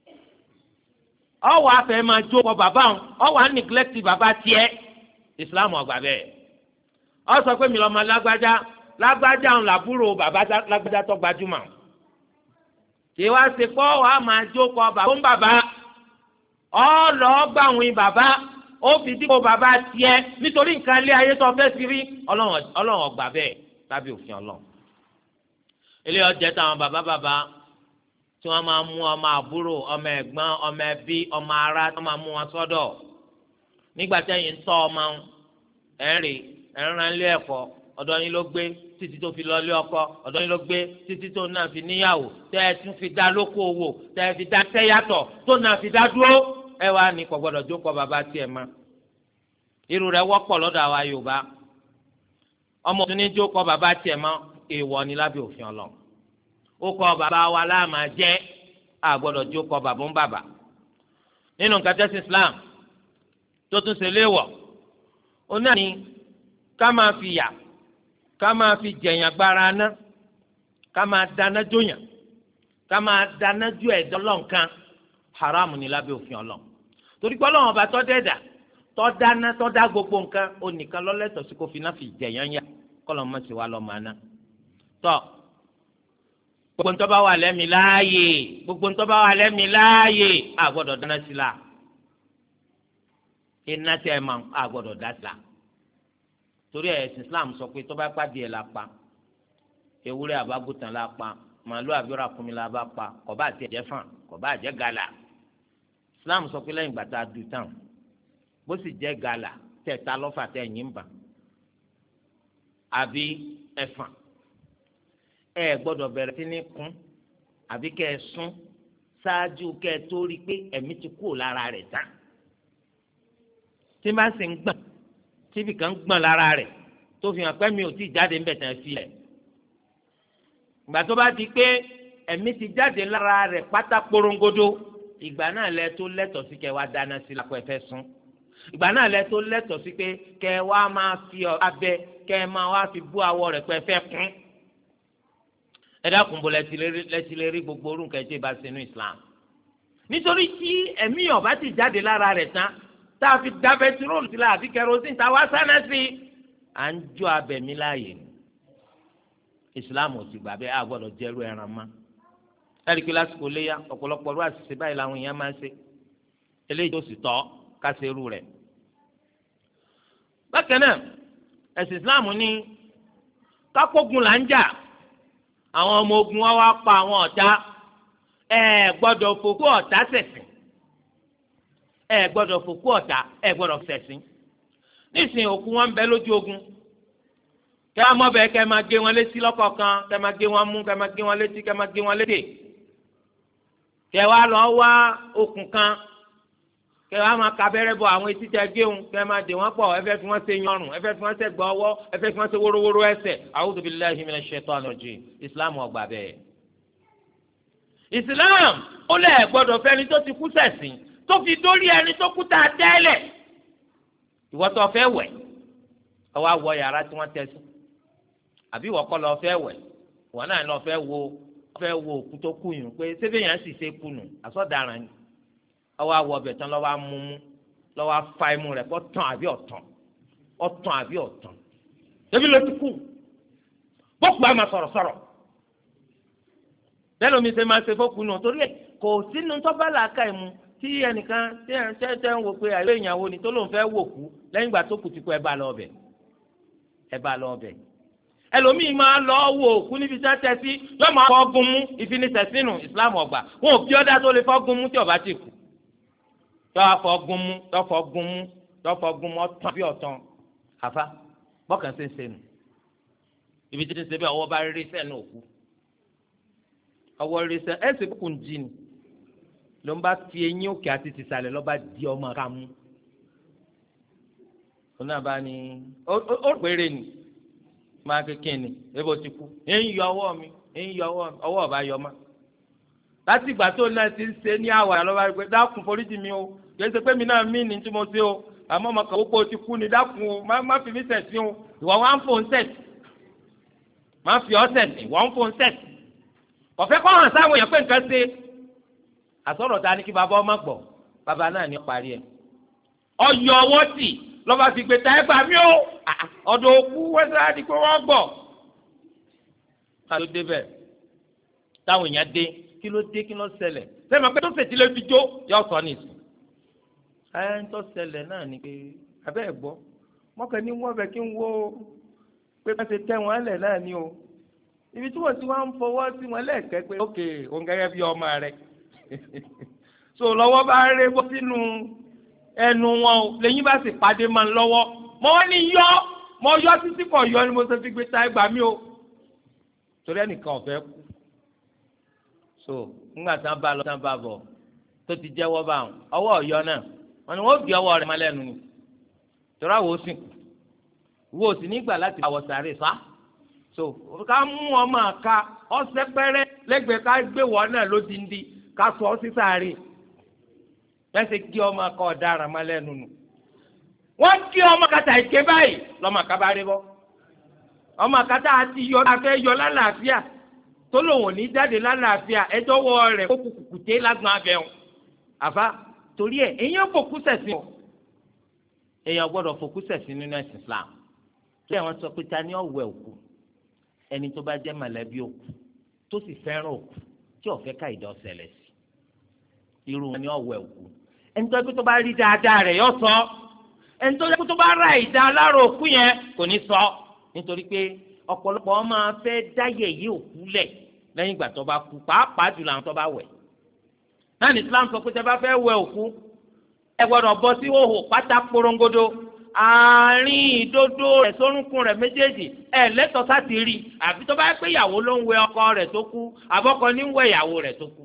ọwọ́ afẹ́ máa jókòó bàbá wọn, ọwọ́ à ń neglect bàbá tiẹ̀. Islam ọgbà bẹ́ẹ̀. ọ sọ pé mi lọ́mọ lágbájá ń làbúrò bàbá lágbájá tó gbajúmọ̀. kí wá ṣe pọ́ wàá máa jókòó bàbá fún bàbá. ọ lọ́ọ́ gbàwìn bàbá ó fi dípò bàbá tiẹ̀ nítorí nǹkan ilé ayé tó fẹ́ sí rí. Ọlọ́run ọgbà bẹ́ẹ̀ tàbí òfin Ọlọ́run. ilé ọjẹ́ táwọn bàbá tí wọ́n máa mú ọmọ àbúrò, ọmọ ẹ̀gbọ́n, ọmọ ẹbí, ọmọ ará tí wọ́n máa mú wọn sọ́dọ̀. nígbà tẹ́yìn ń tọ́ ọmọ ẹ̀ràn ilé ẹ̀kọ́ ọ̀dọ̀ yín ló gbé títí tó fi lọ ilé ọkọ, ọ̀dọ̀ yín ló gbé títí tó náà fi níyàwó, tẹ́ ẹ tún fi dá lóko òwò, tẹ́ ẹ fi dá tẹ́yàtọ̀ tó náà fi dá dúró. ẹ wá ní kò gbọ́dọ̀ jókòó bàbá tiẹ̀ mọ́. irú rẹ̀ wọ́pọ̀ lọ́dọ̀ àwa Yorùbá. ọmọ tó ní jókòó bàbá tiẹ̀ mọ́ èèwọ̀ ni lábẹ́ òfin Ọlọ́run. ó kọ bàbá wa láàmà jẹ́ àgbọ́dọ̀ jókòó bàbá ń bàbá. nínú nǹkan tẹ́sí Islam tó tún ṣe léèwọ̀ ó náà ní ká máa fi yà ká máa fi jẹ̀yàn gbára ná, ká máa dáná jóyàn, ká máa dáná jó ẹ̀dọ́ lọ́nkàn. haramu ni lábẹ́ òfin Ọlọ́run. torí pé Ọlọ́run ọba tó dẹ́dà tó dáná tó dá gbogbo nǹkan ó nìkan lọ́lẹ́tọ̀ sí kó fi náà fi jẹ̀yàn yá kọ́lọ́ mọ́ sí wa lọ́ máa ná. tọ́ gbogbo ntọ́ bá wà lẹ́mi láàyè, gbogbo ntọ́ bá wà lẹ́mi láàyè a gbọ́dọ̀ dáná sí la. iná tẹ́ ẹ máa a gbọ́dọ̀ dá sí la. torí ẹ̀sìn Islam sọ pé tó bá pàdé ẹ̀ la pa, ewúrẹ́ àbábùtàn la pa, màálù àbíọ́ra kùnmi la bá pa, kò bá àti ẹ̀jẹ̀ fàn, kò bá àjẹ́ gàlà. Islam sọ pé lẹ́yìn gbàtà dùn tán bó sì jẹ́ gàlà tẹ̀ ta lọ́fà tẹ̀ yín bà àbí ẹ̀fàn, ẹ gbọ́dọ̀ bẹ̀rẹ̀ sí ní kún àbí kẹ́ ẹ sún ṣáájú kẹ́ ẹ tó rí i pé ẹ̀mí ti kúrò lára rẹ̀ tán. tí bá sì ń gbọ̀n tíbi kan gbọ̀n lára rẹ̀ tó fi hàn pé mi ò tí ì jáde ńbẹ̀ tán fi ẹ̀. ìgbà tó bá di pé ẹ̀mí ti jáde lára rẹ̀ pátá porongodo, ìgbà náà lẹ tó lẹ́tọ̀ọ́ sí kẹ́ wá dáná sí lápò ẹ̀fẹ́ sún. ìgbà náà lẹ tó lẹ́tọ̀ọ́ sí pé kẹ́ wá máa fi abẹ kẹ́ máa wá fi bú awọ rẹ̀ pé ẹ̀fẹ́ kún. ẹ dákun bó lẹ́tí lè rí gbogbo orú nǹkan tí ì bá sínú Islam. nítorí tí ẹ̀mí ọ̀bá ti jáde lára rẹ̀ tán tá a fi da bẹtiróòlù sí la àfi kẹrosíìnì tá a wá sáná sí i à ń jó abẹ̀mí láàyè ni. Islam ò sì gbà bẹ́ẹ̀ a gbọ́dọ̀ jẹ́rú ẹran mọ́. ẹ̀ríkì lásìkò léyà ọ̀pọ̀lọpọ̀ ọdún àṣìṣe báyìí làwọn èèyàn máa ń ṣe eléyìí tó sì tọ́ ká ṣe irú rẹ̀. bákan náà ẹ̀sìn Islam ní kápógun là ń jà, àwọn ọmọ ogun wa wá pa àwọn ọ̀tá, ẹ gbọ́dọ̀ fòkú ọ̀tá ṣẹ̀sìn, ẹ gbọ́dọ̀ fòkú ọ̀tá ẹ gbọ́dọ̀ ṣẹ̀sìn. nísìnyí òkú wọn ń bẹ lójú ogun, kẹ́ ẹ mọ́ bẹ́ẹ̀ kẹ́ ẹ máa gé wọn létí lọ́kọ̀ọ̀kan, kẹ́ ẹ máa gé wọn mú, kẹ́ ẹ máa gé wọn létí, kẹ́ ẹ máa gé wọn lédè. kẹ́ wá lọ wá okùn kan, kẹ́ wá máa kabẹ́rẹ́ bọ àwọn etí tẹ́ géun, kẹ́ ẹ máa dè wọ́n pọ̀, ẹ fẹ́ fi wọ́n ṣe yanrùn, ẹ fẹ́ fi wọ́n ṣe gbọ́ ọwọ́, ẹ fẹ́ fi wọ́n ṣe wórówóró ẹsẹ̀. A'udhu billahi minash shaitani rajim. Islam ò gbà bẹ́ẹ̀. Islam ó lẹ̀ gbọ́dọ̀ fẹ́ni tó ti kú ṣẹ̀sìn tó fi dórí ẹni tó kú tá a tẹ́lẹ̀. ìwọ tó fẹ́ wẹ̀ ọwọ́ àwọ̀ yàrá tí wọ́n tẹ́ sí, àbí ìwọ kọ́ lọ fẹ́ wẹ̀ ìwọ náà lọ fẹ́ wo fẹ́ wo òkú tó kú yùn pé sébè yẹn sì ṣe kú nù àsọdàrán ni ọwọ́ àwọ̀ ọbẹ̀ tán lọ́wọ́ amúmú lọ́wọ́ afá imú rẹ̀ kọ́ tán àbí ọ̀tàn àbí ọ̀tàn débi ló ti kú bọ́ọ̀kù bá máa sọ̀rọ̀ bẹ́ẹ̀ lómi ṣe máa ṣe fọ́ọ̀kù nù torí ẹ̀ kò sínú tọ́ba làákà ẹ̀ mu tí ẹnìkan tẹ́ ń wo pé àìlè ìyàwó ni tó lóun fẹ́ wò kú lẹ́yìn ìgbà tó kù ti kú ẹ bá lọ ọbẹ̀ ẹlòmíì máa lọ wo òkú níbi tí wọ́n tẹ́ sí yóò máa fọ́gun mú ìfinisẹ̀sínú ìsìlámù ọgbà wọn ò bí ọ́dá tó lè fọ́gun mú tí ọba ti kú tọ́fọ́gun mú ọ̀tàn bí ọ̀tàn àfa bọ́kàn ṣe ń ṣe nù ibi tí ń ṣe bí ọwọ́ bá rí sẹ́nu òkú ọwọ́ rí sẹ́nu ẹ̀ ṣe kúkú ń jí ni ló ń bá fi eyín òkè àti tìsàlẹ̀ lọ́ba di ọmọ ká mú òun náà bá ní ó péré ni máa kékeré ni ebo ti kú ń yọ ọwọ́ mi ọwọ́ ọba yọ ma láti ìgbà tó náà ti ń ṣe ní àwàrà lọ́ba rí pé dákun foríjì mi o kì í ṣe pé mi náà mí ní tí mo ṣe o àmọ́ ọmọ kan kókó ti kú ni dákun o má fi mí sẹ̀sí o ìwọ wá ń fò ń sẹ̀sí má fi ọ́ sẹ̀sí ìwọ ń fò ń sẹ̀sí kọ̀fẹ́ kọ́ hàn sáwọn èèyàn pé nǹkan ṣe àsọ̀rọ̀ ta ni kí bàbá ọmọ gbọ́ bàbá náà ní parí ẹ̀ ọyọ ọwọ́ tì lọ́ba fi gbé ta ẹ gbà mí o ọ̀dọ̀ òkú wẹ́sẹ̀ á di pé wọ́n gbọ́ ká ló dé bẹ́ẹ̀ táwọn èèyàn dé kí ló ṣẹlẹ̀ sẹ́mi pé tó fètí lè fi jó yọ sọ nìsín ẹ̀ ń tó ṣẹlẹ̀ náà ni pé abẹ́ ẹ̀ gbọ́ mọ́kàn ní wọ́n bẹ̀ kí n wo pé bá ṣe tẹ́ wọn lẹ̀ náà ni o ibi tí wọ́n ti wá ń fọwọ́ sí wọn lẹ́ẹ̀kẹ́ pé ókè òun gẹ́gẹ́ bí ọmọ rẹ̀ so lọ́wọ́ bá rẹ́ bọ́ sínú ẹnu wọn o lẹ́yìn bá sì pàdé máa ń lọ́wọ́ mọ́ wọ́n ní mọ́ yọ títí kọ̀ yọ ni mo ṣe fi gbé ta ẹgbà mí o torí ẹnìkan ọ̀fẹ́ kú so ńgbà tí wọ́n bá lọ tí wọ́n bá bọ̀ tó ti jẹ́wọ́ bá wọn ọwọ́ ọ̀yọ́ náà wọn ni wọ́n fi ọwọ́ rẹ̀ máa lẹ́nu ni torí àwọn ò sìnkú wo sì nígbà láti àwọ̀ sàárè sá so ká mú ọmọ àka ọ̀sẹ̀ pẹ́rẹ́ lẹ́gbẹ̀ẹ́ ká gbé wọ́n náà lódìndí ká sọ ọ́ sí sàárè lẹ́sẹ̀ kí ọmọ àka ọ̀daràn máa lẹ́nu nù wọ́n kí ọmọ kàtà ìké báyìí lọ́mọ àka bá rí bọ́ ọmọ àkàtà àti yọ afẹ́ yọ lálàáfíà tó lòun ò ní jáde lálàáfíà ẹjọ́ wọ rẹ̀ kó kùkùté lágbọ̀n abẹ́hùn àfa torí ẹ̀ èèyàn fòkú sẹ̀sìn o èèyàn gbọ́dọ̀ fòkú sẹ̀sìn nínú ẹ̀sìn Islam tó yẹ wọ́n sọ pé ta ni ọ̀wẹ̀ òkú ẹni tó bá jẹ́ mọ̀lẹ́bí òkú tó sì fẹ́ràn òkú tí ó fẹ́ ká ìdá ọ̀sẹ̀lẹ̀ sí irú wọn ni ọ̀wẹ̀ òkú ẹni tó yẹ kó tó bá rí dáadáa rẹ̀ yọ sọ ẹni tó yẹ kó tó bá ra ìdá alárò òkú yẹn kò ní sọ nítorí pé ọ̀pọ̀lọpọ̀ máa fẹ́ dáyẹ̀ yí òkú lẹ̀ lẹ́yìn ìgbà tó bá kú pàápàá jùlọ àwọn tó bá wẹ̀ náà ní Islam sọ pé tẹ́ bá fẹ́ wẹ̀ òkú ẹ gbọ́dọ̀ bọ́ sí hòhò pátá porongodo àárín ìdodo rẹ̀ sórúnkún rẹ̀ méjèèjì ẹ lẹ́tọ̀ọ́ sáti rí àfi tó bá pé ìyàwó ló ń wẹ̀ ọkọ rẹ̀ tó kú àbọ́kọ ní ń wẹ̀ ìyàwó rẹ̀ tó kú.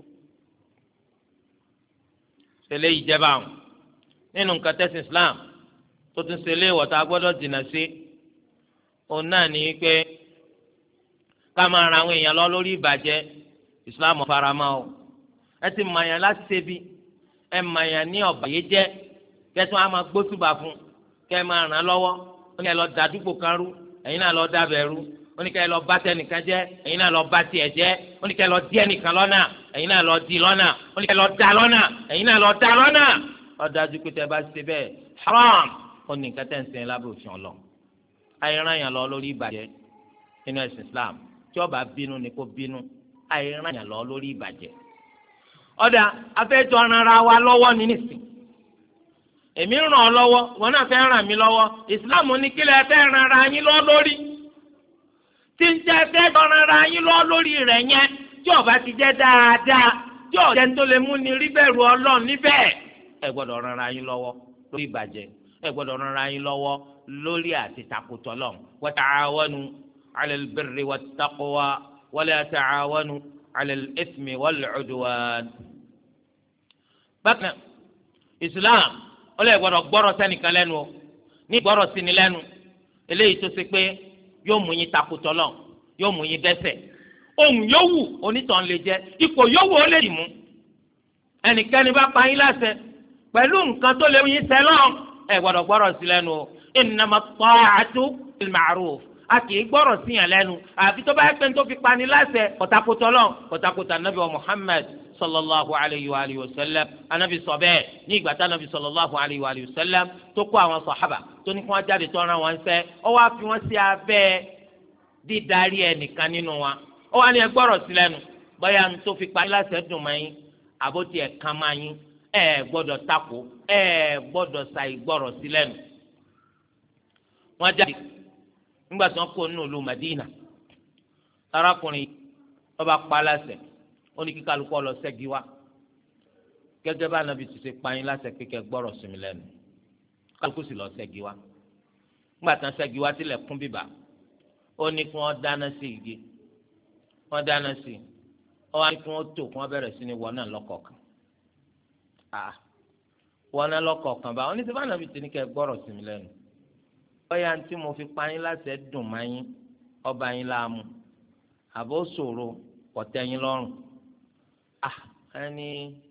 ṣẹlẹ̀ ìjẹba àwọn nínú nǹkan tẹ́sìn Islam tó tún ṣe léèwọ̀ tá a gbọ́dọ̀ dìnnà sí òun náà ní pé ká máa ra àwọn èèyàn lọ lórí ìbàjẹ́ Islam faramọ́ o ẹ ti mọ̀ àyàn láti ṣe bí ẹ mọ̀ àyàn ní ọ̀bàyéjẹ́ kẹ́tún á máa gbósùbà fún kẹ́ ẹ máa ràn án lọ́wọ́ ó ní ẹ lọ da àdúgbò kan rú ẹ̀yin náà lọ dábẹ̀ rú ó ní kẹ́ ẹ lọ bá tẹnìkan jẹ́ ẹ̀yin náà lọ bá tiẹ̀ jẹ́ ó ní kẹ́ ẹ lọ dí ẹnìkan lọ́nà ẹ̀yin náà lọ dí lọ́nà ó ní kẹ́ ẹ lọ dá lọ́nà ẹ̀yin náà lọ dá lọ́nà ó dájú pé tẹ́ bá ṣe bẹ́ẹ̀ haram ó ní nǹkan tẹ́ ń sìn lábẹ́ òfin Ọlọ́run àìrán yàn lọ lórí ìbàjẹ́ nínú ẹ̀sìn Islam tí ó bá bínú ni kó bínú àìrán yàn lọ lórí ìbàjẹ́ ọ̀dà afẹ́jọ́ ara wa lọ́wọ́ ní nísìn èmi ràn ọ́ lọ́wọ́ wọn náà fẹ́ ràn mí lọ́wọ́ Islam ní kílẹ̀ fẹ́ ràn ara yín lọ́ lórí tí ń jẹ́ fẹ́ ràn ara yín lọ́ lórí rẹ̀ yẹn tí ó bá ti jẹ́ dáadáa tí ó jẹ́ tó lè mú ni rí bẹ̀rù Ọlọ́run níbẹ̀ ẹ gbọ́dọ̀ ràn ara yín lọ́wọ́ lórí ìbàjẹ́ ẹ gbọ́dọ̀ ràn ara yín lọ́wọ́ lórí àti takùtọ̀ lọ́n wa ta'awanu 'ala al-birri wat-taqwa wa la ta'awanu 'ala al-ithmi wal-'udwan. bákan Islam ó lè gbọ́rọ̀ sẹ́nìkan lẹ́nu o ní gbọ́rọ̀ sí ni lẹ́nu eléyìí tó ṣe pé yóò mú yín takùtọ̀ lọ́n yóò mú yín dẹ́ṣẹ̀ ohun yòówù onítàn lè jẹ ipò yòówù ó lè dì mú ẹnikẹ́ni bá pa yín láṣẹ pẹ̀lú nǹkan tó lè mú yín sẹ́lọ̀n ẹ gbọ́dọ̀ gbọ́rọ̀ sí lẹ́nu o innama at-ta'atu bil-ma'ruf a kì í gbọ́rọ̀ síyàn lẹ́nu àfi tó bá yẹ pé tó fi pani láṣẹ kọ̀tàkùtà Ọlọ́run kọ̀tàkùtà nàbí wa Muhammad sallallahu alayhi wa alihi wa sallam anabi sọ bẹ́ẹ̀ ní ìgbà tá anabi sallallahu alayhi wa alihi wa sallam tó kó àwọn sàhábà tó ní kí wọ́n jáde tó rán wọn ṣẹ́ ó wá fi wọ́n sí abẹ́ dídarí ẹnìkan nínú wa ó wá ní ẹ gbọ́rọ̀ sí lẹ́nu bóyá ń tó fi pani láṣẹ dùn mọ́ yín àbótí ẹ̀ kan máa yín ẹ gbọ́dọ̀ takò ẹ gbọ́dọ̀ ṣàì gbọ́rọ̀ sí lẹ́nu. wọ́n jáde nígbà tí wọ́n kó nínú ìlú Madina arákùnrin ọba pa láṣẹ ó ní kí kálukú lọ ṣẹ́gi wá gẹ́gẹ́ bá Ànábì ti ṣe pa yín láṣẹ kékeré gbọ́rọ̀ sí mi lẹ́nu kálukú sì lọ ṣẹ́gi wá nígbà tí wọ́n ṣẹ́gi wá tilẹ̀ kún bíbá ó ní kí wọ́n dáná sí igi wọ́n dáná sí ó wá ní kí wọ́n tó kí wọ́n bẹ̀rẹ̀ sí ní wọ́n náà lọ́kọ̀ọ̀kan wọ́n náà lọ́kọ̀ọ̀kan bá wọn ní sẹ́fà Ànábì ti ní kẹ́ gbọ́rọ̀ sí mi lẹ́nu bóyá tí mo fi pa yín láṣẹ dùn máa yín ọba yín láàmú àbó ṣòro kọ̀tẹ́yìn lọ́rùn ẹni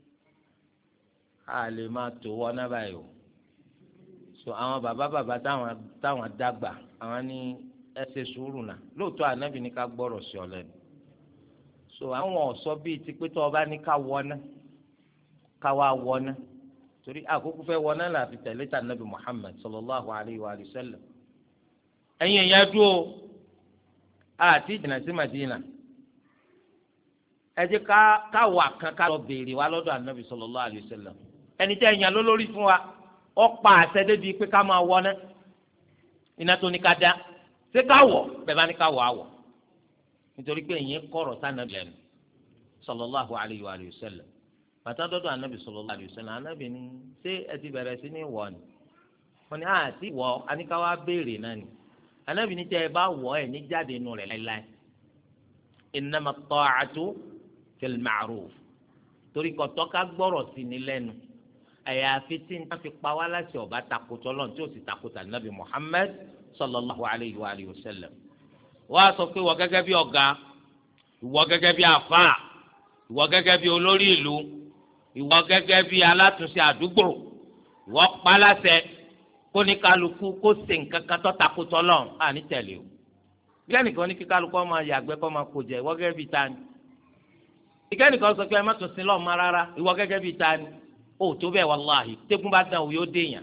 a lè máa tó wọ́n náà báyìí o so àwọn bàbá táwọn dàgbà àwọn ní ẹ ṣe sùúrù náà lóòótọ́ Ànábì ní ká gbọ́rọ̀ sí ọ lẹ́nu so àwọn ọ̀sọ́ bíi ti pé tó ọba ní ká wọ́ná ká wá wọ́ná torí àkókò fẹ́ wọ́ná là fi tẹ̀lé tà Ànábì Muhammad sallallahu alayhi wa sallam ẹ̀yin ẹ̀yà dúró àti ìjìnà sí Madina ẹ jẹ́ ká wà kan ká lọ béèrè wa lọ́dọ̀ Ànábì sallallahu alayhi wa sallam ẹni tẹ́ ẹ̀yàn ló lórí fún wa ó pa àṣẹ débi pé ká máa wọ́ná iná tó ní ká dá ṣé ká wọ̀ bẹ́ẹ̀ bá ní ká wọ̀ àwọ̀ nítorí pé ìyẹn kọ̀rọ̀ sànàbì lẹ́nu sallallahu alayhi wa sallam bàtà dọ́dọ̀ Ànábì sallallahu alayhi wa sallam Ànábì ní ṣé ẹ ti bẹ̀rẹ̀ sí ní wọ̀ ni wọ́n ní àti wọ̀ aníkáwá béèrè náà ni Ànábì ní tẹ́ ẹ bá wọ̀ ẹ̀ ní jáde nù rẹ̀ láíláí innama at-ta'atu fil ma'ruf torí kọ̀tọ́ ká gbọ́rọ̀ sí ni lẹ́nu àyàfi tí n fi pa wá láti ọba takotọ́ lọ́n tí ó sì takotà Ànábì Muhammad sallallahu alayhi wa sallam wọ́n á sọ pé wọ́n gẹ́gẹ́ bí ọ̀gá ìwọ gẹ́gẹ́ bí àfáà ìwọ gẹ́gẹ́ bí olórí ìlú ìwọ gẹ́gẹ́ bí alátúnṣe àdúgbò ìwọ paláṣẹ kó ní kálukú kó ṣe nǹkan kan tó takotọ́ lọ́n àní tẹ̀lé o bí ẹnìkan ní kí kálukú ọmọ yàgbẹ́ kọ́ máa kó jẹ ìwọ gẹ́gẹ́ bí tani ìkẹ́nìkan sọ pé ẹ má tún sin lọ́ọ̀ má rárá ìwọ gẹ́gẹ́ bí tani ó tó bẹ́ẹ̀ wàláhì tẹ́kùn bá dàn òye ó déèyàn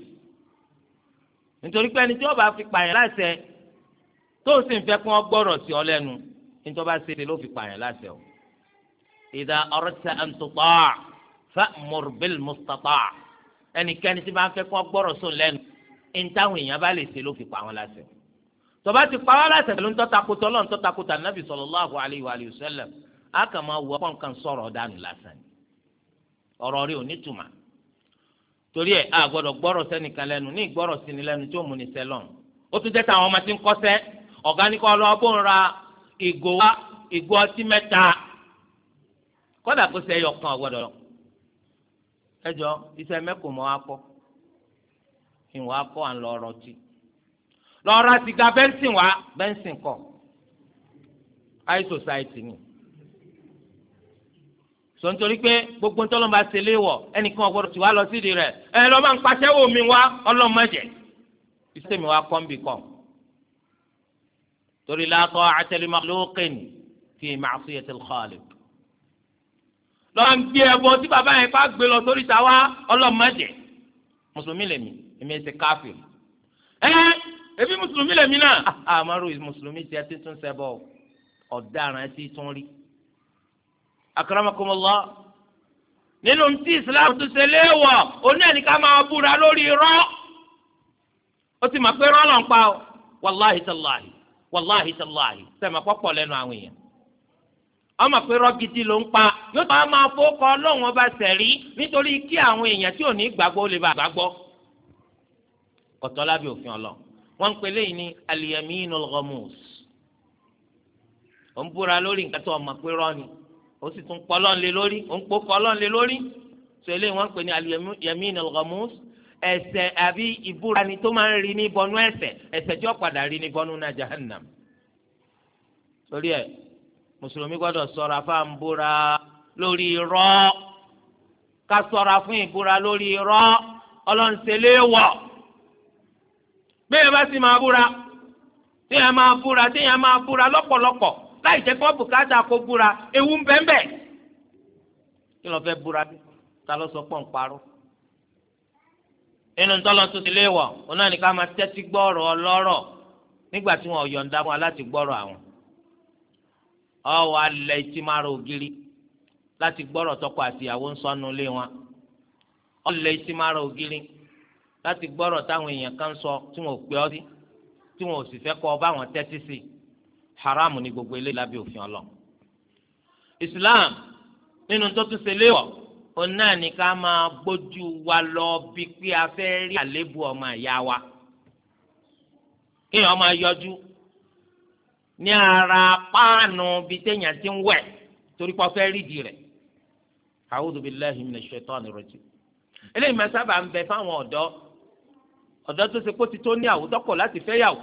nítorí pé ẹni tí wọ́n bá fi pààyàn láṣẹ tó o sì ń fẹ́ kí wọ́n gbọ́rọ̀ sí ọ lẹ́nu nítorí bá ṣe ló fi pààyàn láṣẹ o. idha aradta an tuta' fa'mur bil mustata' ẹnikẹ́ni tí bá ń fẹ́ kí wọ́n gbọ́rọ̀ sí ọ lẹ́nu ní táwọn èèyàn bá lè ṣe ló fi pa wọn láṣẹ. tó bá ti pa wọn láṣẹ pẹ̀lú ntọ́takùtà Ọlọ́run ntọ́takùtà Nabi sallallahu alayhi wa sallam á kàn máa wọ ọkọ̀ nǹkan sọ̀rọ̀ dànù lásán ọ̀rọ̀ rí onítùmá torí ẹ̀ a gbọ́dọ̀ gbọ́rọ̀ sẹ́nìkan lẹ́nu ní ìgbọ́rọ̀ sí ni lẹ́nu tí ó mú ni sẹ́lọ̀n ó tún jẹ́ táwọn ọmọ tí ń kọ́sẹ́ ọ̀gá ní kọ́ lọ bó ń ra ìgò ọtí mẹ́ta kọ́dà kó ṣe ẹyọ kan ọ̀gbọ́dọ̀ lọ ẹjọ́ iṣẹ́ mẹ́kò mọ́ akọ́ ìwọ akọ́ à ń lọ ọrọ̀ tí lọ́ọ́ ra sìgá bẹ́ńsìn wá bẹ́ńsìn kọ́ high society ni sọ nítorí pé gbogbo ntọ́lọ́ bá ṣe léwọ̀ ẹnìkan ọ̀gbọ́dọ̀ tí wàá lọ sídìí rẹ̀ ẹ lọ́ máa ń pàṣẹ wò mí wá ọlọ́mọdé iṣẹ́ mi wá kọ́ńbì kọ́ torí la ta'ata li makhluqin fi ma'siyatil khaliq lọ́wọ́ ń gbé ẹbọ tí bàbá yẹn bá gbé lọ sórí ta wá ọlọ́mọdé mùsùlùmí lèmi èmi ẹ̀ ṣe káfíìn ebi mùsùlùmí lèmi náà àmọ́rò mùsùlùmí ti ẹ ti tún ṣẹbọ ọ̀daràn ẹ ti tún rí akramakumullah nínú tí islam tún ṣe léèwọ̀ oní ẹni ká máa búra lórí irọ́ ó ti mọ̀ pé irọ́ ló ń pa o wàláhi tàláhi sẹ́mi pọ́pọ̀ lẹ́nu àwọn èèyàn ọmọ pé irọ́ gidi ló ń pa yóò tó a máa fọ́kọ́ ọlọ́run ọba sẹ̀rí nítorí kí àwọn èèyàn tí ò ní gbàgbọ́ ó lè bá gbàgbọ́ ọ̀tọ̀ lábẹ́ òfin ọlọ́run wọ́n ń pè léyìn ní al-yaminul ghamus ó ń búra lórí nǹkan tó ọmọ pé irọ́ ni ó sì tún kọlọ́n lé lórí ó ń kó kọlọ́n lé lórí tó eléyìí wọ́n ń pè ní al-yamin al-ghamus ẹ̀ṣẹ̀ àbí ìbúra ni tó máa ń rí ní bọnú ẹ̀ṣẹ̀ tí ó padà rí ní bọnú náà jahannam. torí ẹ̀ mùsùlùmí gbọ́dọ̀ ṣọ́ra fún ìbúra lórí irọ́ ká ṣọ́ra fún ìbúra lórí irọ́ ọlọ́nṣẹ́lẹ̀ wọ̀ bẹ́ẹ̀ bá sì máa búra téèyàn máa búra lọ́pọ̀lọpọ̀ láì jẹ́ kó bùkátà kó búra ewu ń bẹ ńbẹ̀. kí ló fẹ́ búra bí ta ló sọ pọ̀ ń parọ́. inú tọ́lọ́ tó ti léèwọ̀ òun náà ní ká máa tẹ́tí gbọ́rọ̀ ọlọ́rọ̀ nígbà tí wọn ò yọ̀ǹda fún wa láti gbọ́rọ̀ àwọn. ọwọ́ alẹ́ tí máa ro ògiri láti gbọ́rọ̀ tọkọ àtìyàwó ń sọnù lé wọn. ọlẹ́ tí máa ro ògiri láti gbọ́rọ̀ táwọn èèyàn kan sọ tí wọn ò pè ọ́ sí tí wọn ò sì fẹ́ kọ́ ọ bá wọn tẹ́tí sí. haramu ni gbogbo eléyìí lábẹ́ òfin ọlọ́. Islam nínú tó tún ṣe léwọ̀ òun náà ní ká máa gbójú wa lọ bí pé a fẹ́ rí àléébù ọmọ ìyá wa. kéèyàn máa yọjú ní ara páànù bíi téèyàn ti ń wẹ̀ torí pé ó fẹ́ rídìí rẹ̀. A'udhu billahi minash shaitani rajim. eléyìí máa sábà ń bẹ fáwọn ọ̀dọ́ tó ṣe kó ti tó ní àwùjọpọ̀ láti fẹ́ yàwó.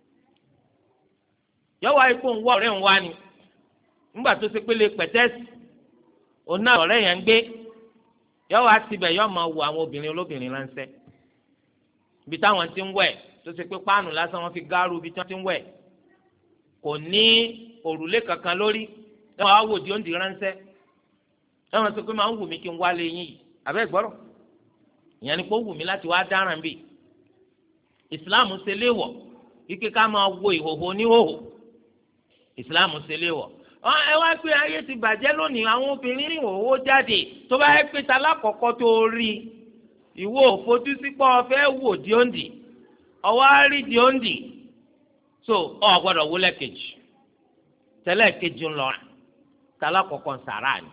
yọ̀wá ipò ń wọ ọ̀rẹ́ ń wá ni nígbà tó ṣe pé lè pẹ̀tẹ́sì òun náà ọ̀rẹ́ yẹn ń gbé yọ̀wá tibẹ̀ yọ̀ máa wo àwọn obìnrin olóbìnrin ránṣẹ́ ibi táwọn ti ń wẹ̀ tó ṣe pé páànù lásán wọn fi gáàrú ibi tí wọ́n ti ń wẹ̀ kò ní òrùlé kankan lórí yọ̀wá wá wò di ó ń di ránṣẹ́ yọ̀wá sọ pé máa ń wù mí kí n wálé yín yìí àbẹ́ ìgbọ́rọ̀ ìyẹn ni pé ó wù mí láti wá dáràn bì ìsìláàmù ṣe léèwọ̀ ike ká máa wo ìhòhò oníhòhò ìsìláàmù ṣe léèwọ̀ ẹ wá pé ayé ti bàjẹ́ lónìí àwọn obìnrin ní ìhòhò jáde tó bá yẹ pé talákọ̀ọ́kọ́ tó rí ìwọ òfojú sípò ọ̀fẹ́ wò díòǹdì ọwọ́ á rí díòǹdì so ọ gbọ́dọ̀ wó lẹ́kejì tẹ́lẹ̀ kejì ń lọ talákọ̀ọ́kọ́ ń sàrà ni.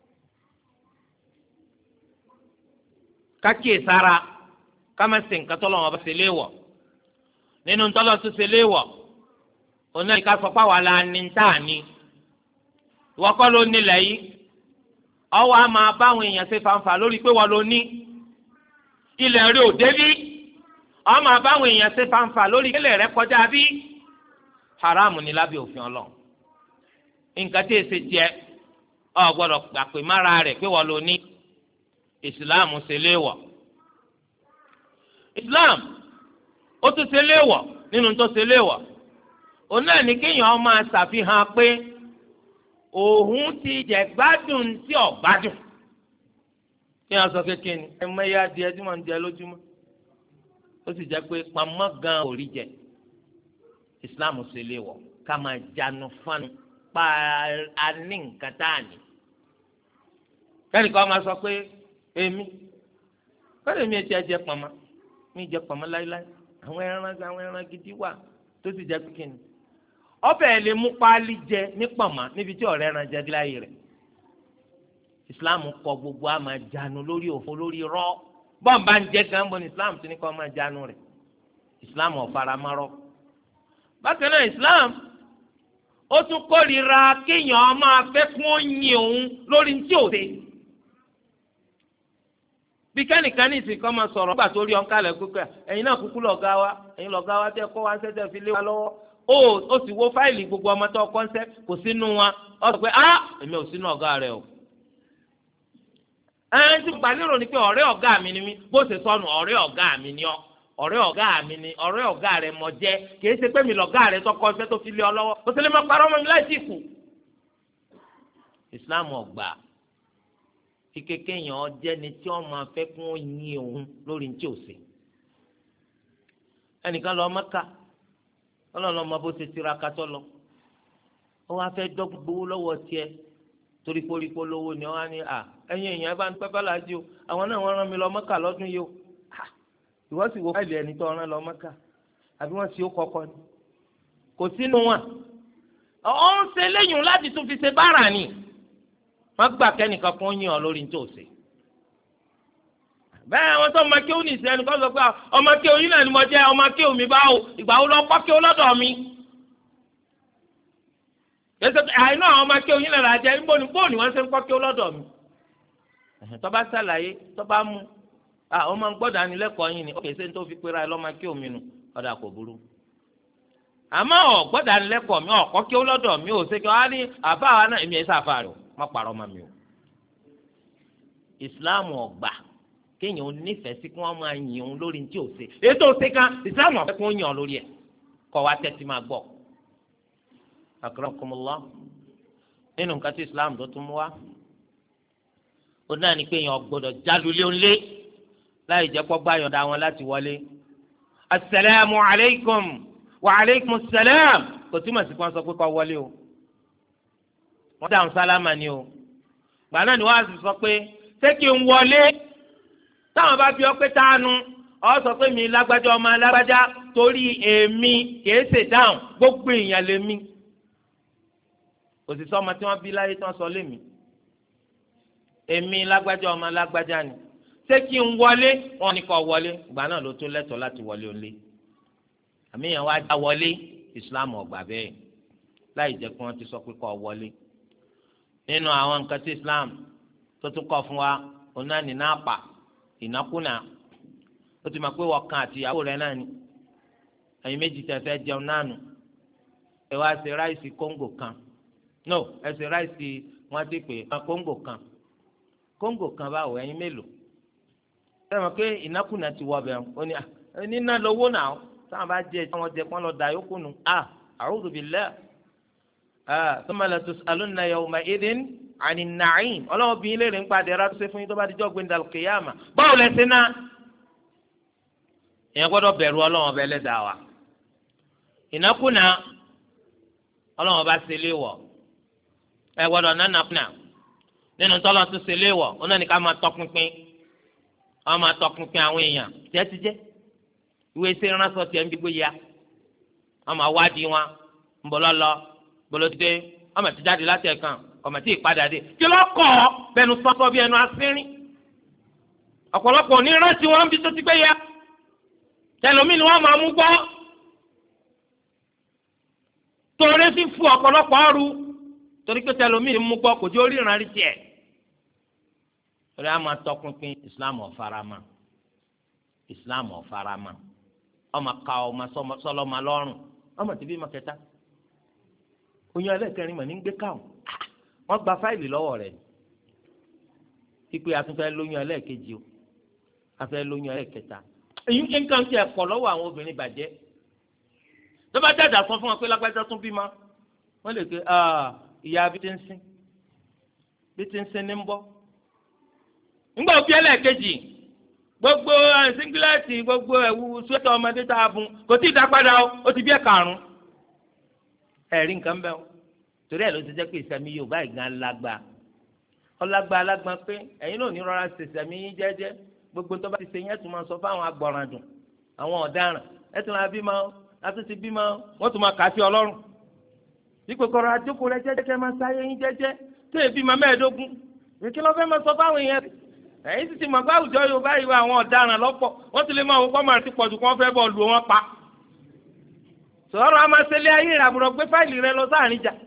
kákìí sára kámẹ́sì nǹkan tọ́lọ́ wọn bá ṣe léèwọ̀ nínú tọ́lọ́ tó ṣe léèwọ̀ oná ìka sọ pé àwa la ní tá a ní ìwọ kọ́ ló nílẹ̀ yìí ọwọ́ a máa báwọn èèyàn ṣe fanfà lórí pé wọ́n ló ní ilẹ̀ rẹ̀ ò débí ọ máa báwọn èèyàn ṣe fanfà lórí ilẹ̀ rẹ̀ kọjá bí haramu ni lábẹ́ òfin Ọlọ́run nǹkan tí èsì jẹ ọ gbọ́dọ̀ gbàpè mára rẹ̀ pé wọ́n ló ní ìsìláàmù ṣe léèwọ̀ ìsìláàmù ó tún ṣe léèwọ̀ nínú tó ṣe léèwọ̀ òun náà ní kéèyàn máa ṣàfihàn pé òun ti jẹ gbádùn tí ò gbádùn kéèyàn sọ kékeré ni ẹ mọ ẹyà adìẹ tí wọn ń jẹ lójúmọ́ ó sì jẹ pé pamọ́ gan ò rí jẹ ìsìláàmù ṣe léèwọ̀ ká máa jánu fánu pa á ní nǹkan tá à ní kẹ́nìkan máa sọ pé èmi kọ́lé mi ti jẹ pọ̀nmọ́ mi jẹ pọ̀nmọ́ láíláí àwọn ẹran gidi wà tó sì jẹ kíkìnì ọbẹ̀ lè mú páálí jẹ ní pọ̀nmọ́ níbi tí ọ̀rẹ́ ẹran jẹ láyé rẹ̀ Islam kọ gbogbo a máa jánu lórí òfo lórí rọ bọ́ọ̀ bá ń jẹ gan bọ́ ní Islam ti ní kọ́ máa jánu rẹ̀ Islam ọ̀faramárọ́ bákan náà Islam ó tún kórìíra kéèyàn máa fẹ́ kún òyìn òun lórí ní tí ò dé bí kẹ́nìkan ní ìsìn kan máa sọ̀rọ̀ nígbà tó rí ọ̀nkálẹ̀ gbogbo ẹ̀yin náà kúkú lọ̀gá wa ẹ̀yin lọ̀gá wa tẹ́ kọ́ wa ń sẹ́tẹ̀ fi lé wa lọ́wọ́ ó sì wo fáìlì gbogbo ọmọ tó kọ́ ń sẹ́ kò sínú wa ó sọ pé èmi ò sínú ọ̀gá rẹ o. ẹn tí gbà lérò ni pé ọ̀rẹ́ ọ̀gá mi ni mí bó ṣe sọnù ọ̀rẹ́ ọ̀gá mi ni ọ́ ọ̀rẹ́ ọ̀gá mi ni ọ̀rẹ́ ọ̀gá rẹ mọ̀ jẹ́ kì í ṣe pé mi lọ̀gá rẹ tó kọ́ ń sẹ́ tó fi lé ọ lọ́wọ́ kò sí lè má parọ́ mọ́ mi láì tì kù. Islam ọgbà kíkékè yàn jẹ́ni tí wọ́n máa fẹ́ kún yín òun lórí ní tí ò sí. ẹnìkan lọ Mẹ́kà ọlọ́run ọmọ bó ṣe tiraka tó lọ ó wá fẹ́ dọ́gbọ́n gbowó lọ́wọ́ tiẹ̀ torí koríko lówó ni wọ́n á ní ẹ̀yin èèyàn bá ń pẹ́ bá láti o àwọn náà wọ́n rán mi lọ Mẹ́kà lọ́dún yìí o ìwọ sì wo fáìlì ẹni tó rán lọ Mẹ́kà àbí wọ́n sì ó kọ́kọ́ ni kò sínú wọn ọ̀ ń ṣe lẹ́yìn láti tún fi ṣe bára ni wọ́n gbà kẹ́nìkan kún yín ọ lórí ní tòsí. bẹ́ẹ̀ àwọn tó ọmọ kéwù ní ìsẹ́ni kọ́ sọ pé ọmọ kéwù yín náà ni mo jẹ́ ọmọ kéwù mi báwo ìgbà wo lọ kọ́ kéwù lọ́dọ̀ mi. àìní àwọn ọmọ kéwù yín náà jẹ́ bóòní wọ́n ṣe ń kọ́ kéwù lọ́dọ̀ mi. tó bá ṣàlàyé tó bá mú ọmọ gbọ́dọ̀ ànilẹ́kọ̀ọ́ yín ni ó kè é ṣe ń tó fi pera ẹ lọ́mọ kéwù mi nù ọ̀dà kò burú. àmọ́ gbọ́dọ̀ ànilẹ́kọ̀ọ́ mi ọ̀kọ́ kéwù lọ́dọ̀ mi ò ṣe kí wọ́n á ní àbá wa náà èmi ẹ̀ sáfà rẹ̀ má parọ́ mọ́ mi o. ìsìláàmù ọ̀gbà kéèyàn ò nífẹ̀ẹ́ sí kí wọ́n máa yìn òun lórí tí ò ṣe ètò òṣè kan ìsìláàmù ọ̀fẹ́ kí wọ́n yìn ọ́ lórí ẹ̀ kọ́ wa tẹ́tí máa gbọ́. akramakumullah nínú nǹkan tí Islam tó tún mú wa ó náà ní pé èèyàn gbọ́dọ̀ jálulé ńlé láì jẹ́ kó gbá yọ̀ǹda wọn láti wọlé. asalaamu alaykum wa alaykum salaam kò túmọ̀ sí kí wọ́n sọ pé kó wọlé o wọ́n dáhùn sálámà ni o gbà náà ni wọ́n á sì sọ pé ṣé kí n wọlé táwọn bá fi ọ pé tánu ọ sọ pé mi lágbájá ọmọ lágbájá torí èmi kìí ṣe dáhùn gbogbo èèyàn lèmi òṣìṣẹ́ ọmọ tí wọ́n bí láyé tí wọ́n sọ lémi èmi lágbájá ọmọ lágbájá ni ṣé kí n wọlé wọ́n ní kó wọlé ìgbà náà ló tó lẹ́tọ̀ọ́ láti wọlé òǹlé àmì yẹn wá já wọlé Islam ọgbà bẹ́ẹ̀ láì jẹ́ pé wọ́n ti sọ pé kó wọlé nínú àwọn nǹkan tí Islam tó tún kọ́ fún wa ọ̀nà nínàpà ìnákúnà ó ti mọ̀ pé wọ́n kan àti ìyàwó rẹ̀ náà ni ẹ̀yin méjì tẹ́ fẹ́ jẹun náà nù ẹ wá ṣe ráìsì kóńgò kan no ẹ ṣe ráìsì wọ́n ti pè kóńgò kan báwo ẹ̀yin mélòó ẹ mọ̀ pé ìnákúnà ti wọ bẹ́ẹ̀ ó ní nínà lówó náà táwọn bá jẹ táwọn jẹ pọ́n lọ da yókù nù a'udhu billah thumma latus'alunna yawma'idhin 'anin na'im ọlọ́wọ́ bí ilé rẹ̀ ń padà ẹ̀rọ tó ṣe fún yín tó bá di jọ́ gbẹ̀ndà al-qiyama báwo lẹ ṣe náà èèyàn gbọ́dọ̀ bẹ̀rù ọlọ́wọ́ bẹ́ẹ̀ lẹ́dàá wa ìnákúnà ọlọ́wọ́ bá ṣe léwọ̀ ẹ gbọ́dọ̀ nánàkúnà nínú tọ́lọ́ tó ṣe léwọ̀ ó náà ní ká máa tọpinpin wọ́n máa tọpinpin àwọn èèyàn tiẹ́ ti jẹ́ ìwé ṣe ránṣọ tiẹ̀ ń gbígbé ya wọ́n máa wádìí wọn ń bọ̀ lọ́lọ́ bolódé ọmọ ti jáde láti ẹ̀kan ọmọ tí ìpadà dé kí ló kọ́ ọ bẹnu sọ́sọ́ bí ẹnu asínrín ọ̀pọ̀lọpọ̀ onírántí wọn bí tó ti gbé ya tẹlomi ni wọ́n máa mú gbọ́ torí fífu ọ̀pọ̀lọpọ̀ ọrù torí pé tẹlomi ni mú gbọ́ kò jó ríran rí tiẹ̀ torí a máa tọpinpin Islam ọ̀farama Islam ọ̀farama ọmọ ká ọmọ sọlọ́mọ lọ́rùn ọmọ tí bí ma kẹta oyún ẹlẹ́kẹrin mọ̀ ní gbé káwọn wọ́n gba fáìlì lọ́wọ́ rẹ̀ pípé atúnfẹ́ lóyún ẹlẹ́kejì o afẹ́ lóyún ẹlẹ́kẹta èyí nǹkan tí ẹ pọ̀ lọ́wọ́ àwọn obìnrin bàjẹ́ tó bá dàda sọ fún wọn pé lágbájá tún bímọ wọ́n lè pe ìyá bí ti ń sin ní ń bọ́ nígbà òbí ẹlẹ́kejì gbogbo singilẹ́tì gbogbo ẹ̀wù sweater ọmọdé tá a fún kò tí ì dá padà ó ti bí ẹ̀ karùn-ún ẹ̀rí nǹkan bẹ́ẹ̀ o torí ẹ̀ ló ti jẹ́ pé ìsẹ̀mí Yorùbá ìgbà lágbá alágbá pé ẹ̀yin náà ní rọra ṣe ìsẹ̀mí yín jẹ́jẹ́ gbogbo tó bá ti ṣe yẹn tún máa sọ fáwọn agbọ̀ràndùn àwọn ọ̀daràn ẹ̀ tún máa bímọ látúntì bímọ wọ́n tún máa kà á sí ọlọ́run ipò kọ̀ọ̀rọ̀ àjókòó rẹ jẹ́jẹ́ kẹ́ máa sáyé yín jẹ́jẹ́ tó èbí máa mẹ́ẹ̀ẹ́dógún èkí ló fẹ́ máa sọ fáwọn èèyàn ẹ̀yin sì ti mọ̀ pé àwùjọ Yorùbá yìí àwọn ọ̀daràn lọ́pọ̀ wọ́n ti lè máa wọ́n máa ti pọ̀jù kí wọ́n fẹ́ bọ̀ lù wọ́n pa sọ̀rọ̀ amásẹ́lẹ̀ ayé ìràbùrọ̀ gbé fáìlì rẹ lọ sáàrin jà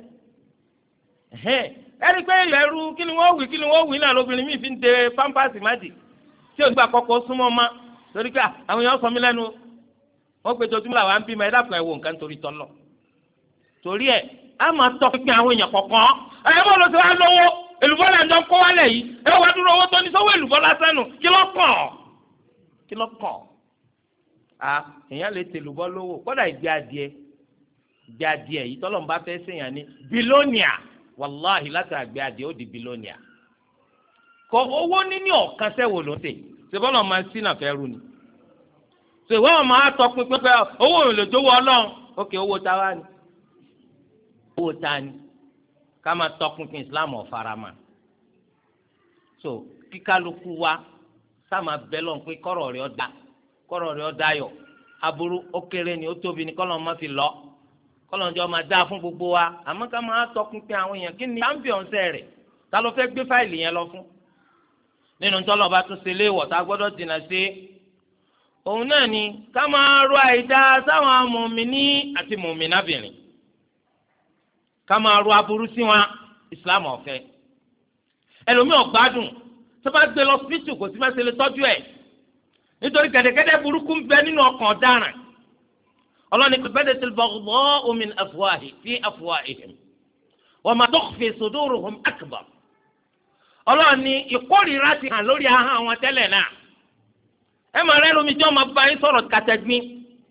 ẹni pé ẹrú kí ni wọ́n wí náà lóbìnrin mi fi ń de pampers májì tí ògbà kọ́kọ́ súnmọ́ ma torí pé àwọn èèyàn sọ mí lẹ́nu wọ́n pe jojúmọ́ làwọn á ń bímọ ẹ dákun ẹ wo nǹkan torí tọ́lọ̀ torí ẹ á máa tọ́ pípín àwọn èèyàn kọ̀ọ̀kan ẹ bọ́ lọ sí wa lọ́wọ́ èlùbọ́ là ń jọ kó wálẹ̀ yìí ẹ wá dúró owó tó ní sọ́wọ́ èlùbọ́ lásán nù kí ló kàn èèyàn lè tèlùbọ́ lówó kódà ìgbé adìẹ yìí tọ́lọ̀ ń bá fẹ́ sèyàn ní bílónìà wàláhì láti àgbé adìẹ ó di bílónìà kọ owó níní ọ̀kan sẹ́wò ló ń tè ṣèbọ́lọ̀ máa ń sínà fẹ́ rú ni ṣèwé wọn máa tọ pinpin pé owó òun lè jówó ọlọ́run ókè owó ta wá ni owó ta ni ká máa tọ pinpin Islam ọ̀farama so kíkálukú wa sá máa bẹ́ lọ́n pé kọ́rọ̀ rẹ̀ ọ́ dayọ̀ aburú ó kéré ni ó tóbi ni kọ́lọ́n má fi lọ kọ́lọ́n jọ máa dá fún gbogbo wa àmọ́ ká máa tọpinpin àwọn èèyàn kí ni championsẹ̀ rẹ̀ ta ló fẹ́ gbé fáìlì yẹn lọ fún nínú tọ́lọ̀ bá tún ṣe léèwọ̀ tá a gbọ́dọ̀ dènà sí òun náà ni ká máa ro àìdá sáwọn mùmíní àti mùmínábìnrin ká máa ro aburú sí wọn Islam ọ̀fẹ́ ẹlòmíì ọ̀gbádùn tó bá gbé lọ síbítù kò sí bá ṣe lè tọ́jú ẹ̀ nítorí gẹ̀dẹ̀gẹ̀dẹ̀ burúkú ń bẹ nínú ọkàn ọ̀daràn ọlọ́ni badatil baghdha'u min afwahihim wa ma tukhfi suduruhum akbar ọlọ́ni ìkórìíra ti hàn lórí ahọ́n àwọn tẹ́lẹ̀ náà ẹ máa rẹ́ lómi tí wọ́n máa bá yín sọ̀rọ̀ kàtẹ́gbín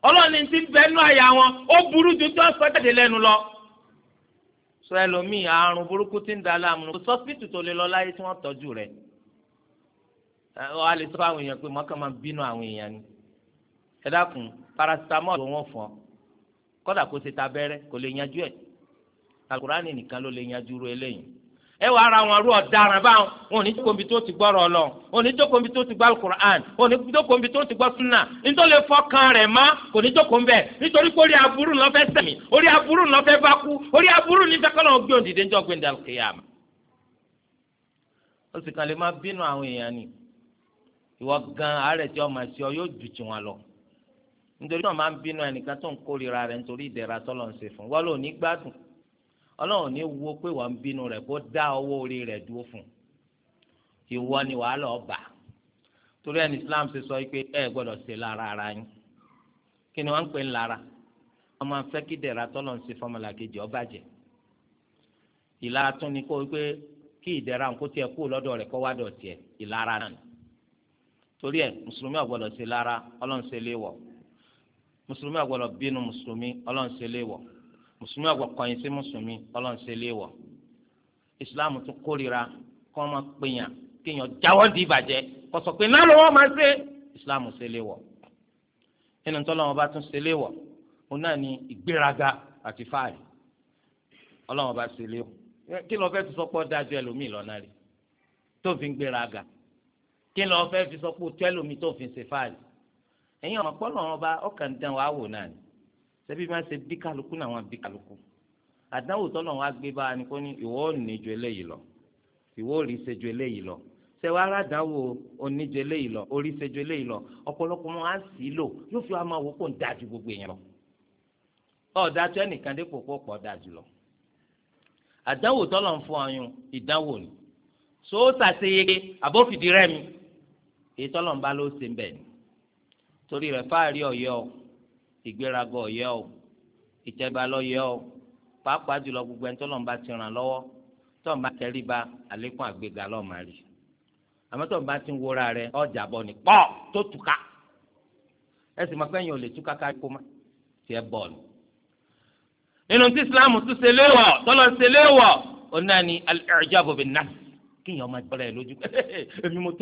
ọlọ́ni ti bẹ́nu àyà wọn ó burú ju tó sọ jáde lẹ́nu lọ. sọ ẹlòmíì àrùn burúkú ti ń da láàmú kò sọ́sìpìtì tó lè lọ láyé tí wọ́n tọ́jú rẹ̀. wọ́n á lè sọ àwọn èèyàn pé mọ́kàn máa bínú àwọn èèyàn ni. ẹ dákun paracetamol wọn fọ́ kódà kó ṣe tabẹ́rẹ́ kò lè yanjú ẹ̀. Al-Qur'ani nìkan ló lè yanjú ru eléyìí. ẹ wàá ra wọn rú ọ̀daràn báwọn wọn ò ní jókòó níbi tó ti gbọ́rọ̀ Ọlọ́run wọn ò ní jókòó níbi tó ti gbọ́ Al-Qur'an wọn ò ní jókòó níbi tó ti gbọ́ súnà nítorí lè fọkàn rẹ̀ má kò ní jókòó ńbẹ̀ nítorí pé orí aburú ńlọ fẹ́ sẹ̀mí orí aburú ńlọ fẹ́ bá kú orí aburú ní fẹ́ kọ́nà gbé òǹdìdé ńjọ́ gbé ndàlù kìyàmù. ó sì kàn lè má bínú àwọn èèyàn ni ìwọ gan àárẹ̀ tí ọmọ ẹ̀sìn ọ yóò jù tí wọn lọ nítorí tí wọn máa ń bínú ẹnìkan tó ń kórìíra rẹ̀ nítorí ìdẹ̀ra tọ́lọ̀ ń ṣe fún wọn lò ní gbádùn Ọlọ́run ní wo pé wọ́n ń bínú rẹ̀ kó dá ọwọ́ orí rẹ̀ dúró fún ìwọ ni wàá lọ bà torí ẹni Islam ṣe sọ pé ẹ gbọ́dọ̀ ṣe lára ara yín kí ni wọ́n ń pè ń lára wọ́n máa ń fẹ́ kí dẹ̀ra tọ́lọ̀ ń ṣe fọmọlà kejì ó bàjẹ́ ìlara tún ni kó pé kí ìdẹ̀ra kó tiẹ̀ kú lọ́dọ̀ rẹ̀ kó wá dọ̀ tiẹ̀ ìlara náà torí ẹ mùsùlùmí ò gbọ́dọ̀ ṣe lára Ọlọ́run ṣe léèwọ̀ mùsùlùmí ò gbọ́dọ̀ bínú mùsùlùmí Ọlọ́run ṣe léèwọ̀ mùsùlùmí àgbọ̀ kọ̀yìn sí mùsùlùmí Ọlọ́run ṣe léèwọ̀ ìsìláàmù tún kórìíra kọ́ ọmọ péyàn kéèyàn jáwọ́ di ìbàjẹ́ kó sọ pé náà lọ́wọ́ máa ṣe ìsìláàmù ṣe léèwọ̀ nínú tó lọ́wọ́ bá tún ṣe léèwọ̀ òun náà ní ìgbéraga àti fáàrí Ọlọ́wọ́ bá ṣe léèwọ̀ kí lọ́ọ́ fẹ́ fi sọ pé ó dájú ẹlòmíì lọ́nà rí tó fi ń gbéraga kí lọ́ọ́ fẹ́ fi sọ pé ó tó ẹlòmíì tó fi ń ṣe fáàrí ẹ̀yin ọ̀pọ̀ lọ́wọ́ bá ọkàn dán wàá wò náà ni ṣebí máa ṣe bí kálukú náà wọn bí kálukú àdánwò tọ́lọ̀ wọn á gbé bá a ní kó ní ìwọ ò ní ju eléyìí lọ ìwọ ò rí ṣe ju eléyìí lọ ṣé wàá ràdánwò oníjẹ eléyìí lọ orí ṣe ju eléyìí lọ ọ̀pọ̀lọpọ̀ wọn á sì lò yóò fi wá máa wò kó ń dájú gbogbo èèyàn lọ ọ̀dà tó ẹnìkan dépò pọ̀ pọ̀ dájú lọ àdánwò tọ́lọ̀ ń fún ọyún ìdánwò ni so ṣàṣeyege àbófìdí rẹ́mi èyí tọ́lọ̀ ń bá ló ṣe ń bẹ̀ ni torí rẹ̀ fáàrí ọ̀yọ́ ìgbéraga ọ̀yẹ́ o ìtẹ̀bà lọ́yẹ́ o pàápàá jùlọ gbogbo ẹni tó lọ́n bá ti ràn lọ́wọ́ tó ń bá tẹríba àlékún àgbéga lọ́ọ́ máa rí àmọ́ tó ń bá ti ń wúra rẹ ọjà bọ̀ ní pọ́ tó túká ẹ sì máa fẹ́yìn ò lè túká ká kó má tiẹ̀ bọ́ọ̀lù. nínú tí Ìsìláàmù tún ṣe léwọ̀ tọ́lọ̀ ṣe léwọ̀ ó náà ní al-i'jabu bin-nafs kíyàn máa jọra ẹ lójú èmi mo tó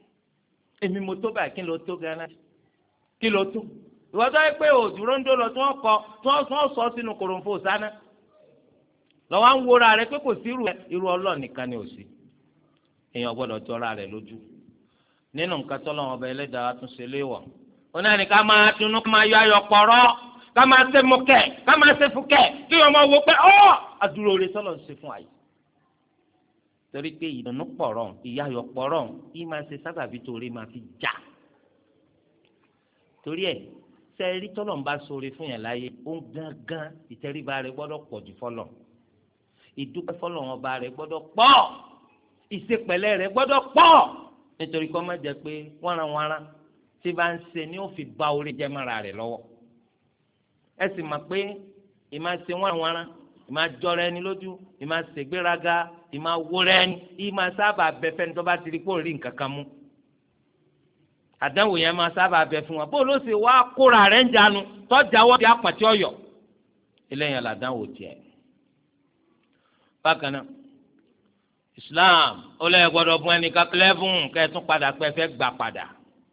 báyìí kí ló tó gánà kí ló tó ìwọ́dọ̀ yẹ pé òdúró ń dó lọ tí wọ́n sọ sínú kòròǹfò sáná lọ́wọ́ ń wúra rẹ pé kò sí irú Ọlọ́run nìkan ni ò sí èèyàn gbọ́dọ̀ jọra rẹ lójú nínú nǹkan tọ́lọ́wọ́n ọba ẹlẹ́dàá tún ṣe léwọ̀ ó náà ní ká máa dunú ká máa yọ ayọ̀ pọ̀rọ́ ká máa ṣe mọ́kẹ́ ká máa ṣe fúkẹ́ kí wọ́n máa wo pé ọ́ àdúró rẹ tọ́lọ́ ń ṣe fún àyè torí pé ìdùnnú pọ̀rọ̀ ìyá ayọ̀ pọ̀rọ̀ yìí máa ṣe sábàbí torí máa fi já torí ẹ̀ tẹ́rí tọ́lọ̀ ń bá sóore fún yàn láyé ó ń gángan ìtẹríba rẹ̀ gbọ́dọ̀ pọ̀ jù fọlọ̀ ìdúpẹ́ fọlọ̀ wọn ba rẹ̀ gbọ́dọ̀ pọ̀ ìṣepẹ̀lẹ́ rẹ̀ gbọ́dọ̀ pọ̀ nítorí kọ́ má jẹ́ pé wọ́nranwọ́nra tí bá ń ṣe ni ó fi ba orí jẹ́ mọ́ra rẹ̀ lọ́wọ́ ẹ sì mọ̀ pé ìmá ṣe wọ́nranwọ́nra ìmá jọra ẹni lójú ìmá ṣègbéraga ìmá wúrẹ́ ẹni ìmá sábà bẹ́fẹ́ ní tó bá ti rí kó rí nǹkan kan mú àdánwò yẹn máa sábà bẹ fún wa bó ló ṣe wá kóra rẹ̀ ń jánu tọ́jà wọ́n di apàtì ọ̀yọ́ eléyàn làdánwò tiẹ̀. bákan náà Islam ó lẹ́yìn gbọ́dọ̀ fún ẹnìkan lẹ́fún kẹ́ẹ̀tún padà pẹ́ fẹ́ gbà padà.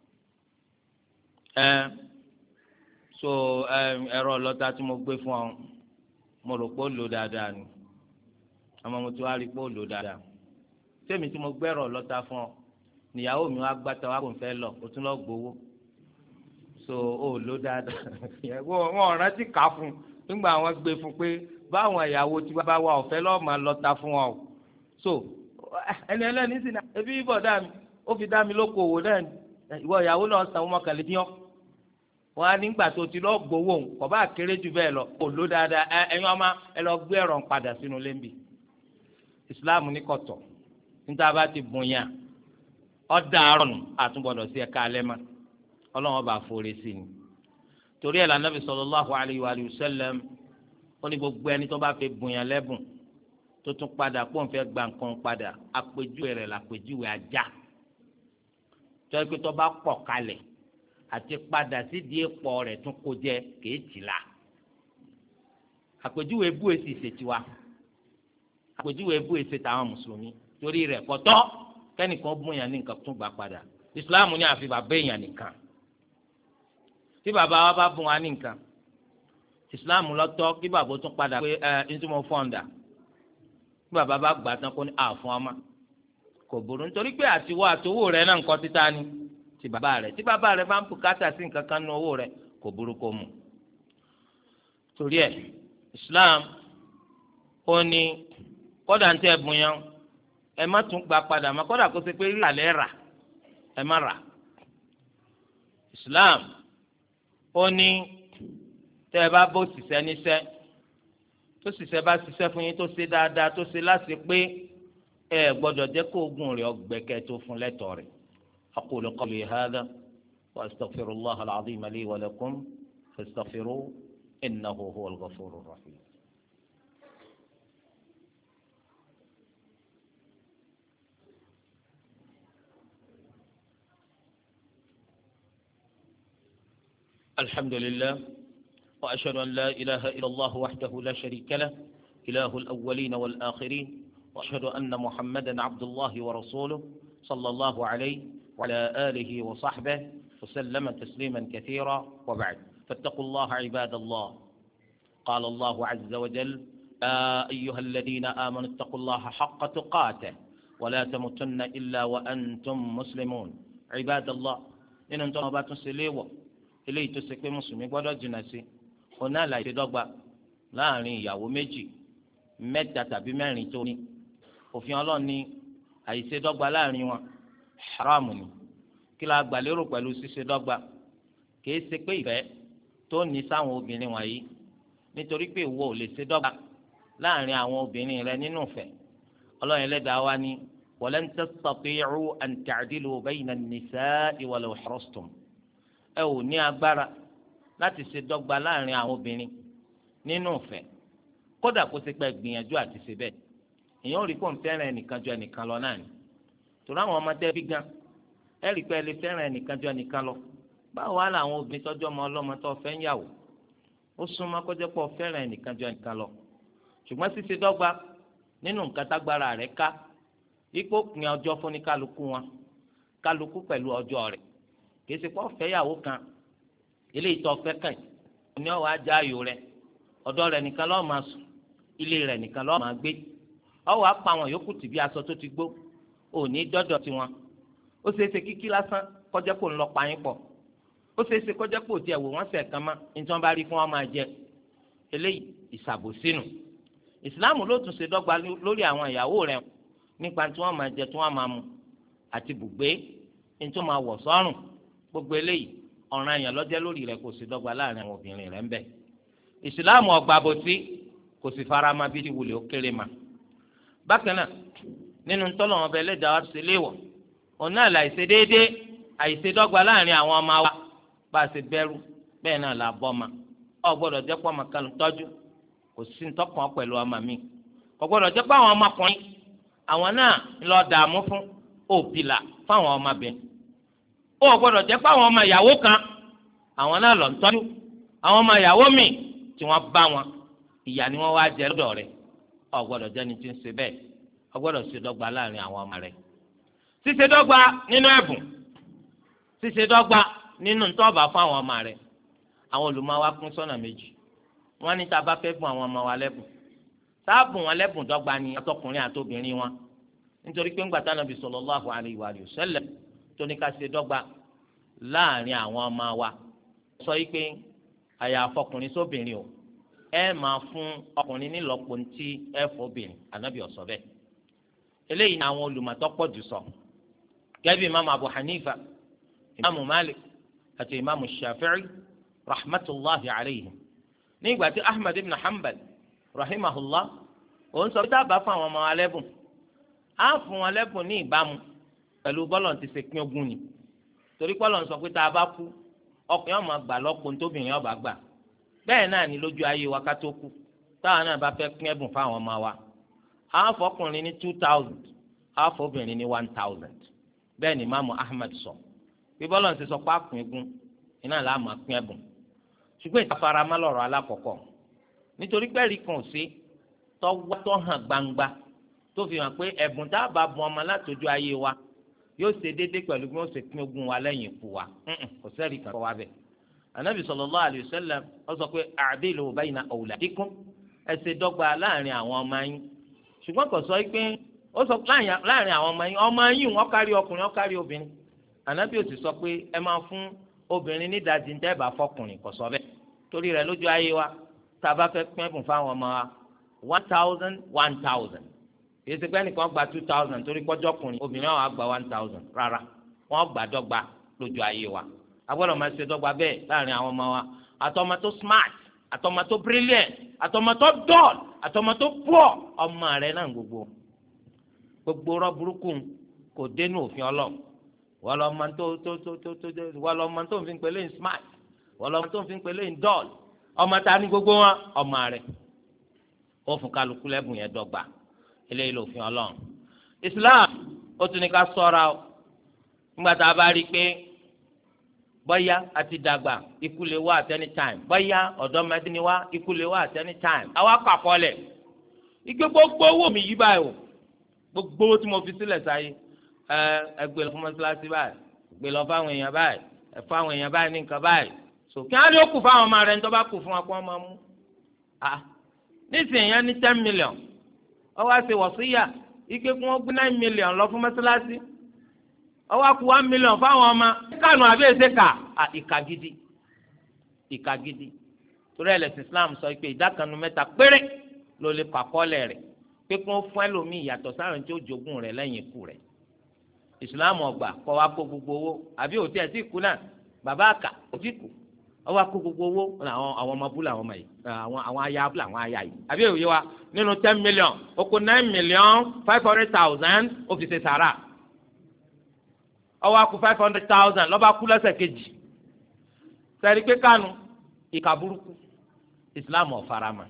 ẹ̀rọ ọlọ́ta tí mo gbé fún ọ mo rò pé ó lò dáadáa ni àmọ́ mo ti wá rí pé ó lò dáadáa sẹ́mi tí mo gbẹ́rọ ọlọ́ta fún ọ níyàwó mi wá gbàtà wá kò ń fẹ́ lọ o tún lọ gbowó so ó lò dáadáa wọn rántí kà fún nígbà wọn gbé fún pé báwọn ìyàwó tí bá wà ọ̀fẹ́ lọ́ọ́ máa lọ ta fún wọn o so ẹni ẹlẹ́ni sì náà ebi bọ̀ dá mi ó fi dá mi lóko òwò náà ìwọ ìyàwó náà san wọn kàlẹ́ dín ọ́ wọn á nígbà tó ti lọ́ọ́ gbowó kò bá kéré jù bẹ́ẹ̀ lọ ó lò dáadáa ẹ̀yin ọmọ ẹ lọ gbé ẹ̀rọ padà sínú lẹ́ńbì ìsìláàmù ní kọ̀tọ̀ níta bá ti bùn yàn ọ̀dà àrùn àtúbọ̀dọ̀ sí ẹ̀ka alẹ́ ma ọlọ́wọ́n bá forí sí ni torí ẹ̀ la Nabi sallallahu alayhi wa sallam ó ní gbogbo ẹni tó bá fẹ́ bùnyàn lẹ́bùn tó tún padà kó n fẹ́ gba nǹkan padà àpèjúwe rẹ̀ làpèjúwe ajá tó yẹ pé tó bá pọ̀ kalẹ̀ àti padà sí di pọ̀ rẹ̀ tún kó jẹ kìí tì la. àpèjúwe bú èsì ìṣètiwa àpèjúwe bú èsì tàwọn mùsùlùmí torí rẹ̀ pọ̀tọ́ kẹ́nìkan bún yàn ní nǹkan tún gbà padà. ìsìláàmù ní àfi bàbá èèyàn nìkan tí bàbá wa bá bún wa ní nǹkan ìsìláàmù lọ́tọ̀ kí bàbá tún padà pé ìtumọ̀ fọ́ǹdà bí bàbá bá gbà tán kó ní àfún ọmọ kò burú nítorí pé àtiwọ́ àtowó rẹ̀ náà nǹkan títa ni ti bàbá rẹ̀ tí bàbá rẹ̀ bá ń bùkátà sí nǹkan kan nínú owó rẹ̀ kò burú kó mú. torí ẹ̀ Islam ó ní kódà ń tẹ́ ẹ̀bùn yẹn ẹ má tún gbà padà má kódà kó ṣe pé rírà lẹ́ rà ẹ má rà. Islam ó ní tẹ́ ẹ bá bó ṣiṣẹ́ níṣẹ́ tó ṣiṣẹ́ bá ṣiṣẹ́ fún yín tó ṣe dáadáa tó ṣe láti pé ẹ gbọ́dọ̀ jẹ́ kó oògùn rẹ̀ ọgbẹ́kẹ́ tó fún lẹ́tọ̀ọ́ rẹ̀. أقول قولي هذا وأستغفر الله العظيم لي ولكم فاستغفروه إنه هو الغفور الرحيم. الحمد لله وأشهد أن لا إله إلا الله وحده لا شريك له إله الأولين والآخرين وأشهد أن محمدا عبد الله ورسوله صلى الله عليه وعلى آله وصحبه وسلم تسليما كثيرا وبعد فاتقوا الله عباد الله. قال الله عز وجل أيها الذين آمنوا اتقوا الله حق تقاته ولا تموتن إلا وأنتم مسلمون. عباد الله إن أنتم باتوا سليوا إليه تسكي مسلمين قد جنسي هنا لا يتدقى لا ياو méjì mẹ́ta tàbí mẹ́rin tó ní òfin Ọlọ́run ní àìṣe dọ́gba láàrin wọn haramu ni kí la gbà lérò pẹ̀lú ṣíṣe dọ́gba kìí ṣe pé ìfẹ́ tó ní sáwọn obìnrin wọ̀nyí nítorí pé ìwọ ò lè ṣe dọ́gba láàrin àwọn obìnrin rẹ nínú ìfẹ́ Ọlọ́run Ẹlẹ́dàá wa ní walan tastati'u an ta'dilu bayna an-nisa'i walau harastum ẹ ò ní agbára láti ṣe dọ́gba láàrin àwọn obìnrin nínú ìfẹ́ kódà kó ṣe pé gbìyànjú àti ṣe bẹ́ẹ̀ èèyàn ò rí kó ń fẹ́ràn ẹnìkan ju ẹnìkan lọ náà ni torí àwọn ọmọdé bí gan ẹ rí pé ẹ lè fẹ́ràn ẹnìkan ju ẹnìkan lọ báwo wá làwọn obìnrin tọ́jú ọmọ ọlọ́mọ tó fẹ́ ń yàwó ó súnmọ́ kó jẹ́ pé ọ fẹ́ràn ẹnìkan ju ẹnìkan lọ ṣùgbọ́n ṣíṣe dọ́gba nínú nǹkan tágbára rẹ̀ ká ipò pin ọjọ́ fún ní kálukú wọn kálukú pẹ̀lú ọjọ́ rẹ̀ kì í ṣe pé ọ̀fẹ́ yàwó kan eléyìí tó fẹ́ kàn ní ọ̀wọ́ ajá ayò rẹ̀ ọ̀dọ̀ rẹ̀ nìkan lọ́ọ́ máa sùn ilé rẹ̀ nìkan lọ́ọ́ máa gbé ọ̀wọ́ apá àwọn yòókù tì bí aṣọ tó ti gbó òní dọ́dọ̀ tiwọn ó ṣeé ṣe kíkí lásán kọjá kó ń lọ pààyàn pọ̀ ó ṣeé ṣe kọjá kó tiẹ̀ wò wọ́n sẹ̀ kan mọ́ ní tí wọ́n bá rí fún wọn máa jẹ eléyìí ìṣàbòsínú ìsìláàmù ló tún ṣe dọ́gba lórí àwọn ìyàwó rẹ̀ nípa tí wọ́n máa jẹ tí wọ́n máa mu àti bùgbé ní tí wọ́n máa wọ̀ sọ́rùn gbogbo eléyìí ọ̀ràn èèyàn lọ́jẹ́ lórí rẹ̀ kò sí dọ́gba láàrin àwọn obìnrin rẹ̀ ń bẹ ìsìláàmù ọgbà bòtí kò sì fara ma bí wulẹ̀ ó kéré ma bákan náà nínú tọ́lọ̀ wọn bẹ lẹ́dàá wá sí léwọ̀ ọ̀nà àìṣe déédéé àìṣe dọ́gba láàrin àwọn ọmọ wa bá a ṣe bẹ̀rù bẹ́ẹ̀ náà là bọ́ ma ọ gbọ́dọ̀ jẹ́ pọ́ ọmọ kan tọ́jú kò sí ntọ́kàn pẹ̀lú ọmọ mi kò gbọ́dọ̀ jẹ́ pé àwọn ọmọkùnrin àwọn náà lọ dààmú fún òbílà fáwọn ọmọbìnrin ó gbọ́dọ̀ jẹ́ pé àwọn ọmọ ìyàwó kan àwọn náà lọ ń tọ́jú àwọn ọmọ ìyàwó mi tí wọ́n bá wọn ìyà ni wọ́n wá jẹ lọ́dọ̀ rẹ̀ ó gbọ́dọ̀ jẹ́ ni tí ń ṣe bẹ́ẹ̀ ó gbọ́dọ̀ ṣe dọ́gba láàrin àwọn ọmọ rẹ̀ ṣíṣe dọ́gba nínú ẹ̀bùn ṣíṣe dọ́gba nínú ntọ́ba fún àwọn ọmọ rẹ̀ àwọn olùmọ̀ wa pín sọ́nà méjì wọ́n ní tá a bá fẹ́ bùn àwọn ọmọ wa lẹ́bùn tá a bùn wọn lẹ́bùn dọ́gba ni àtọkùnrin àtobìnrin wọn nítorí pé ńgbà Ànábì sallallahu alaihi wa sallam tó ní ká ṣe dọ́gba láàrin àwọn ọmọ wa sọ yìí pé àyà àfọkùnrin sóbìnrin o ẹ máa fún ọkùnrin nílọ́po ntí ẹ fọbìnrin Ànábì ó sọ bẹ́ẹ̀ eléyìí ni àwọn olùmọ̀tọ́ pọ̀ jù sọ gẹ́gẹ́ bí imaamu Abu Hanifa imaamu Malik àti imaamu Shafi'i rahmatulahi alayhim nígbà tí Ahmad ibn Hanbal rahimahullah òun sọ pé tá a bá fún àwọn ọmọ wa lẹ́bùn á fún wọn lẹ́bùn ní ìbámu pẹ̀lú bọ́lọ̀ ti ṣe pín ogún ni torí bọ́lọ̀ ń sọ pé tá a bá kú ọkùnrin ọmọ gbà lọ́pọ̀ nítòbìnrin ọba gbà bẹ́ẹ̀ náà ni lójú ayé wa ká tó kú táwọn náà bá fẹ́ pín ẹ̀bùn fáwọn ọmọ wa á fọkùnrin ní 2,000 á fọbìnrin ní 1,000 bẹ́ẹ̀ ni imaamu Ahmad sọ bí bọ́lọ̀ ń ṣe sọ pé àpín ogún iná là á máa pín ẹ̀bùn ṣùgbọ́n ìtafarama lọ̀rọ̀ alákọ̀ọ́kọ́ nítorí pẹ́ẹ́rì kan sí tó hàn gbangba tó fi hàn pé ẹ̀bùn tá a bá bùn ọmọ látọjú ayé wa yóò ṣe déédéé pẹ̀lú bí wọ́n ṣe pín ogún wa lẹ́yìn ikú wa kò sẹ́ẹ̀rì kan kọ́ wa bẹ̀. Ànábì sallallahu alayhi wa sallam ó sọ pé a'dilu bayna awladikum ẹ ṣe dọ́gba láàrin àwọn ọmọ yín ṣùgbọ́n kò sọ pé ó sọ láàrin àwọn ọmọ yín wọ́n kárí ọkùnrin wọ́n kárí obìnrin. Ànábì ó sì sọ pé ẹ máa fún obìnrin ní ìdajì ń tẹ́ẹ̀bà fọkùnrin kò sọ bẹ́ẹ̀ torí rẹ̀ lójú ayé wa tá a bá fẹ́ pín ẹ̀bùn fáwọn ọmọ wa 1,000 èyí ti pẹ́ nìkan gba 2,000 torí pọ́jọ́ ọkùnrin obìnrin àwọn àgbà 1,000 rárá wọ́n gbà dọ́gba lójú ayé wa a gbọ́dọ̀ máa ṣe dọ́gba bẹ́ẹ̀ láàrin àwọn ọmọ wa àtọmọ tó smart àtọmọ tó brilliant àtọmọ tó dull àtọmọ tó poor ọmọ rẹ̀ náà gbogbo rọ burúkú kò dénú òfin Ọlọ́run wọ́n lọ ọmọ tó ń fi pèlè ní smart wọ́n lọ ọmọ tó ń fi pèlè ní dull ọmọ ta ni gbogbo wọn ọmọ rẹ̀ ó fún kálukú lẹ́bùn yẹn dọ́gba eléyìí lòfin Ọlọ́run. Islam ó tún ní ká ṣọ́ra o nígbà tá a bá rí i pé bọ́yá àti dàgbà ikú lè wá at any time bọ́yá ọ̀dọ́mọdé ni wá ikú lè wá at any time àwa kàkọ́lẹ̀ igbe gbogbo owó mi yí báyìí o gbogbo owó tí mo fi sílẹ̀ sáyé ẹgbẹ́ lọ fún mọ́sálásí báyìí gbé lọ fáwọn èèyàn báyìí ẹ̀fọ́ àwọn èèyàn báyìí ní nǹkan báyìí so kí á ní ó kù fáwọn ọmọ rẹ̀ ní tó bá kù fún wa kó wọ́n máa mú nísìnyí yẹn ní 10 million ọwọ́ àti wọ̀síyà ike kí wọ́n gbé 9 million lọ fún mọ́sálásí ọwọ́ àkú 1 million fáwọn ọmọ kánú àbí èsè kà ìkà gidi torí ẹlẹ́sìn Islam sọ pé ìdákanu mẹ́ta péré ló lè pàkọ́lẹ̀ rẹ̀ pé kí wọ́n fún ẹlòmíì yàtọ̀ sáwọn tí ó jogún rẹ̀ lẹ́yìn ikú rẹ̀ Islam ọgbà kọ́ wa kó gbogbo owó àbí òtí ẹ̀ tí kú náà bàbá àkà òtí kú ọwọ́ akó gbogbo owó àwọn ọmọ búlọ̀ àwọn ọmọ yìí àwọn aya búlọ̀ àwọn aya yìí àbí òye wa nínú 10 million ó kó 9,500,000 ó fi ṣe sàrà ọwọ́ akó 500,000 lọ́ba kú lọ́sẹ̀ kejì sẹ́rí pé kánú ìkà burúkú Islam ọ̀farama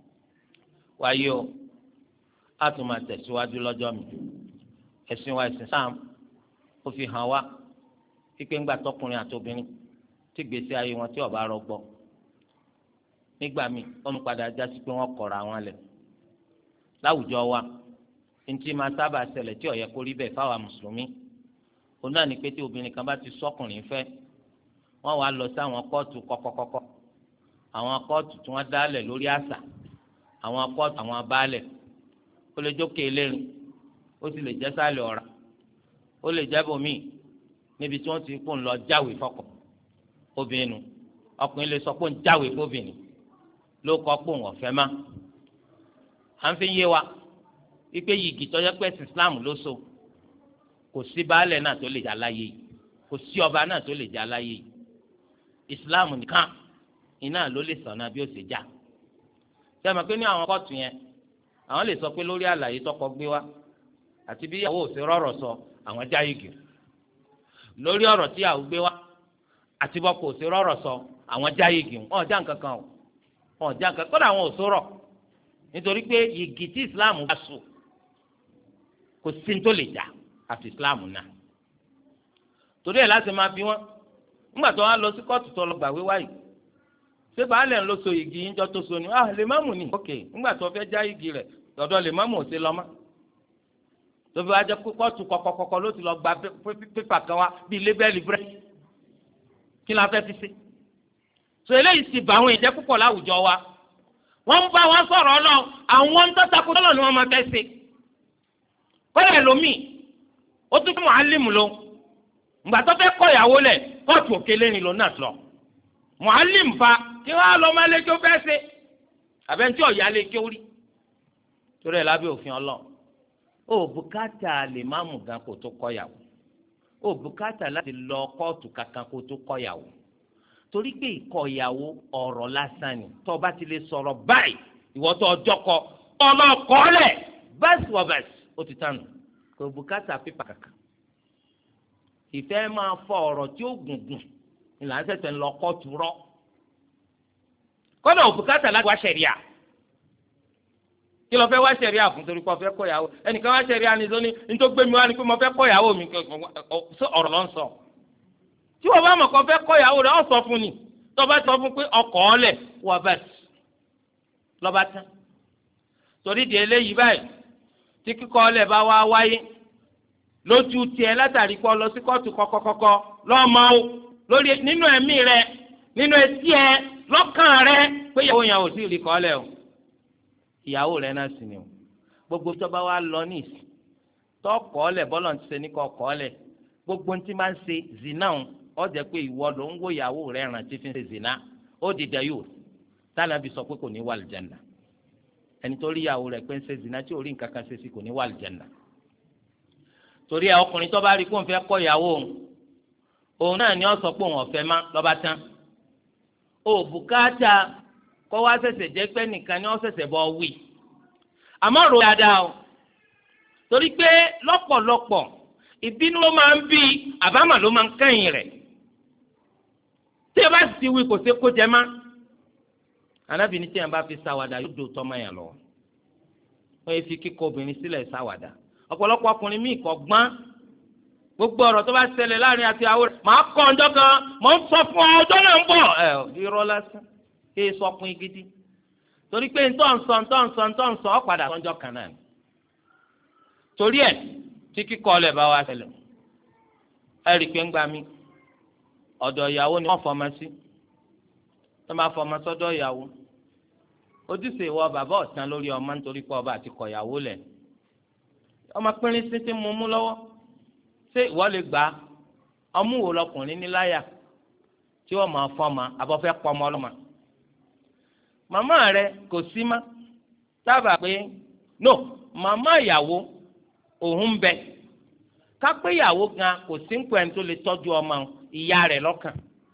wáyé o a tún máa tẹ̀síwájú lọ́jọ́ mi ẹ̀sìn wa ẹ̀sìn Islam ó fi hàn wá pípé ńgbà tọkùnrin àtobìnrin tí gbèsè ayé wọn tí ọba rọgbọ nígbà míì wọn padà jásí pé wọn kọra wọn lẹ láwùjọ wa ntí máa sábà ṣẹlẹ̀ tí ó yẹ kó rí bẹ́ẹ̀ fáwa mùsùlùmí òun náà ní pé tí obìnrin kan bá ti sọkùnrin fẹ́ wọn wàá lọ sí àwọn kóòtù kọkọkọkọ àwọn kóòtù tí wọn dálẹ̀ lórí àṣà àwọn kóòtù àwọn abálẹ̀ ó lè jókè elérin ó sì lè jẹ́ sálẹ̀ ọ̀rá ó lè jẹ́ bòmíì níbi tí wọ́n ti kó ń lọ jáwèé fọ́kọ obìnrin ọkùnrin lè sọ pé ń jáwèé fóbìnrin ló kọ́ pé òun ọ̀fẹ́ má à ń fi yé wa wípé yìgì tọ́jọ́ pé ẹ̀sìn Islam ló so kò sí baálẹ̀ náà tó lè jà láyé yìí kò sí ọba náà tó lè jà láyé yìí Islam nìkan iná ló lè sọ̀nà bí ó ṣe jà sẹ́mi pé ní àwọn kóòtù yẹn àwọn lè sọ pé lórí àlàyé tọkọ gbé wá àti bí ìyàwó òsè rọrọ sọ àwọn já yìgì lórí ọ̀rọ̀ tí ìyàwó gbé wá àti bọ́kọ òsè rọrọ sọ àwọn já yìgì wọn já nǹkan kan o wọn já nǹkan kódà àwọn òsè rọ nítorí pé yìgì tí Islam bá so kò sí ní tó lè jà àti Islam náà torí ẹ̀ láti máa bí wọn nígbà tó wá lọ sí kóòtù tó lọ gbàwé wáyé ṣé baálẹ̀ ń lọ so igi yín jọ tó so ni lè má mú ni ok nígbà tó fẹ́ já igi rẹ̀ lọ́dọ̀ lè má mú òsè lọ́mọ́ tó fi wá jẹ́ kóòtù kọ̀kọ̀kọ̀kọ̀ ló ti lọ gba pépà kan wá bíi lébẹ́lì búrẹ́dì kí la fẹ́ fi ṣe so eléyìí sì bá àwọn ìjẹ́ púpọ̀ láwùjọ wa wọ́n ń bá wọn sọ̀rọ̀ náà àwọn ń tọ́takùn tọ́lọ̀ ni wọ́n máa fẹ́ ṣe kọ́lẹ̀ ẹlòmíì ó tún fún mọ̀álìmù lọ ǹgbà tó fẹ́ kọ́ ìyàwó lẹ̀ kóòtù òkèlè ni lọ náà lọ mọ̀álìmù fa kí wọ́n á lọ máa lé kí ó fẹ́ ṣe àbẹ́ntí ọ̀yà lé kí ó rí torí ẹ̀ lábẹ́ òfin Ọlọ́run ó bùkátà lè má mú gan kó tó kọ́yàwó ó bùkátà láti lọ kóòtù kankan kó tó kọ́yàwó torí pé ìkọ̀yàwó ọ̀rọ̀ lásán ni tó bá ti lè sọ̀rọ̀ báyìí ìwọ tó ọjọ́ kọ ọlọ́kọ́lẹ̀ bẹ́ẹ̀sì wọ bẹ́ẹ̀sì ó ti tánu kò bùkátà pípa kankan ìfẹ́ máa fọ ọ̀rọ̀ tí ó gùngùn ìlànà sẹ̀sẹ̀ ń lọ kóòtù rọ kọ́dọ̀ ò bùkátà láti wá ṣẹ̀ríà kí ló fẹ́ wá ṣẹ̀ríà fún torí pé ó fẹ́ kọ́yàwó ẹnìkan wá ṣẹ̀ríà ní sọ́ni nítorí gbé mi wá ní pé mo fẹ́ kọ́yàwó mi ọ̀rọ̀ ló ń sọ tí wọ́n bá mọ̀ kó fẹ́ kọ́ ìyàwó rẹ̀ ọ̀ sọ fún ni tó bá sọ fún pé ọkọ̀ ọ̀lẹ̀ wà bẹ́ẹ̀ lọ́ba tán. torí di eléyìí báyìí tí kíkọ́ ọ̀lẹ̀ bá wá wáyé lójú tiẹ̀ látàrí kọ́ lọ sí kóòtù kọ́kọ́kọ́kọ́ lọ́mọ o lórí nínú ẹ̀mí rẹ nínú etí ẹ lọ́kàn rẹ pé ìyàwó yẹn ò sí rí kọ́ ọ̀lẹ̀ o ìyàwó rẹ náà sì ni o gbogbo tó bá wá lọ ní ìsìn tó kọ́ ọ̀lẹ̀ bọ́lọ̀ ti ṣe ní kọ́ ọ̀lẹ̀ gbogbo tí máa ń ṣe zina ó jẹ́ pé ìwọ ló ń wo ìyàwó rẹ rántí fi ń ṣe zina ó di dayò tánàbí sọ pé kò ní wà lìjànà ẹni tó rí ìyàwó rẹ pé ń ṣe zina tí ò rí nǹkan kan ṣe sí kò ní wà lìjànà torí ẹ ọkùnrin tó bá rí kó ń fẹ́ kọ́ ìyàwó òun náà ni ó sọ pé òun ọ̀fẹ́ má lọ́ba tán ó bùkátà kọ́ wá ṣẹ̀ṣẹ̀ jẹ́ pé nìkan ni ó ṣẹ̀ṣẹ̀ bọ́ wí àmọ́ rò dáadáa o torí pé lọ́pọ̀lọpọ̀ ìbínú ló máa ń bí àbámà ló máa ń kẹ́yìn rẹ̀ tí ẹ bá ti wí kò sí kó jẹ má anábìíní tí ẹ bá fi ṣàwàdà yóò do tọ́mọ yẹn lọ wọ́n yẹ fi kíkọ obìnrin sílẹ̀ ṣàwàdà ọ̀pọ̀lọpọ̀ ọkùnrin míì kò gbọ́n gbogbo ọ̀rọ̀ tó bá ṣẹlẹ̀ láàrin àti àwọn rẹ̀ máa kọ́ ọjọ́ kan mọ̀ ń sọ fún ọjọ́ náà ń bọ̀ irọ́ lásán kí ẹ sọkùn gidi torí pé ntọ́nsọ ọ̀ padà sọ́njọ́ kan náà torí ẹ̀ tí kíkọ́ ọlẹ̀ bá wá ṣẹlẹ̀ ẹ̀rì pé ń gbà mí ọ̀dọ̀ ìyàwó ni wọ́n fọmọ sí tó máa fọmọ sọ́dọ̀ ìyàwó ojúṣe ìwọ bàbá ọ̀tán lórí ọmọ nítorí pé ọba àti kọ̀yàwó lẹ̀ ọmọ pínrín sí ti mú lọ́wọ́ ṣé ìwọ lè gbà ọmú wo lọkùnrin níláyà tí wọ́n máa fọmọ àbọ̀fẹ́ pọmọ ọlọ́mọ màmá rẹ kò sí má dábàá pé no màmá ìyàwó òun ń bẹ kápẹ́ ìyàwó gan kò sí ń pẹ́ tó lè tọ́jú ọmọ ìyá rẹ̀ lọ́kàn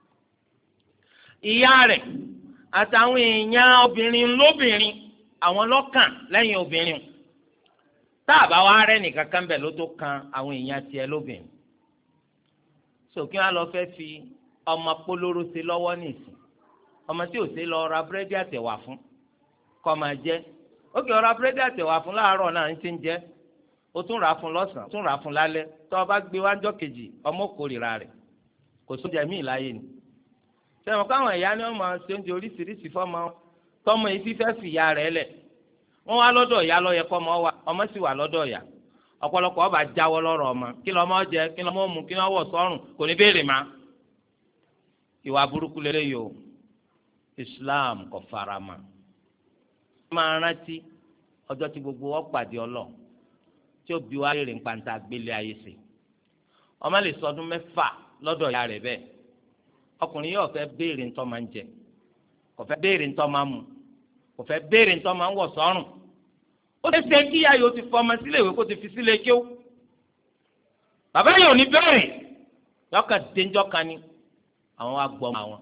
ìyá rẹ̀ àtàwọn èèyàn obìnrin lóbìnrin àwọn lọ́kàn lẹ́yìn obìnrin táàbà wa rẹ̀ nìkan kan bẹ̀ ló tó kan àwọn èèyàn tiẹ̀ lóbìnrin sòkè wọn lọ fẹ́ fi ọmọ polówó sí lọ́wọ́ nìsín ọmọ tí ò sí lọ ra búrẹ́dì àtẹ̀wà fún kọ́ máa jẹ́ ó kì í ra búrẹ́dì àtẹ̀wà fún láàárọ̀ náà ń ti ń jẹ́ o tún rà fún lọ́sàn-án tún rà fún lálẹ́ tó o bá gbé wájọ́ kejì ọmọ kórìíra rẹ̀ kò sóúnjẹ míì láyé ni. sẹ́wọ̀n káwọn ìyá ni wọ́n máa ṣe oúnjẹ oríṣiríṣi fọ́mọ tọ́mọ yìí fífẹ́ fìyà rẹ̀ lẹ̀ wọ́n wá lọ́dọ̀ ìyá ló yẹ kọ́mọ wà ọmọ sì wà lọ́dọ̀ ìyá ọ̀pọ̀lọpọ̀ ọba jáwọ́ lọ́rọ̀ ọmọ kí lọ́mọ jẹ kí lọ́mọ mu kí lọ́mọ wọ̀ sọ́rùn kò ní béèrè má. ìwà burúkú lélẹ́yìí o Islam kò fara mọ́. máa rántí ọjọ́ tí gbogbo wọn pàdé Ọlọ́run tí ó bí wá rèrè ń pàǹtà gbélé ayé sí ọmọ lè sọdún 6 lọ́dọ̀ ìyá rẹ̀ bẹ́ẹ̀ ọkùnrin yóò fẹ́ béèrè ńtọ́ máa ń jẹ kò fẹ́ béèrè ńtọ́ máa ń mu kò fẹ́ béèrè ńtọ́ máa ń wọ̀ sọ́rùn ó ti ṣe kí ayò ti fọmọ sílé ìwé kó ti fi sílé kíó bàbá yóò ní béèrè lọ́kàn déńjọ́ kan ní àwọn wa gbọ́ àwọn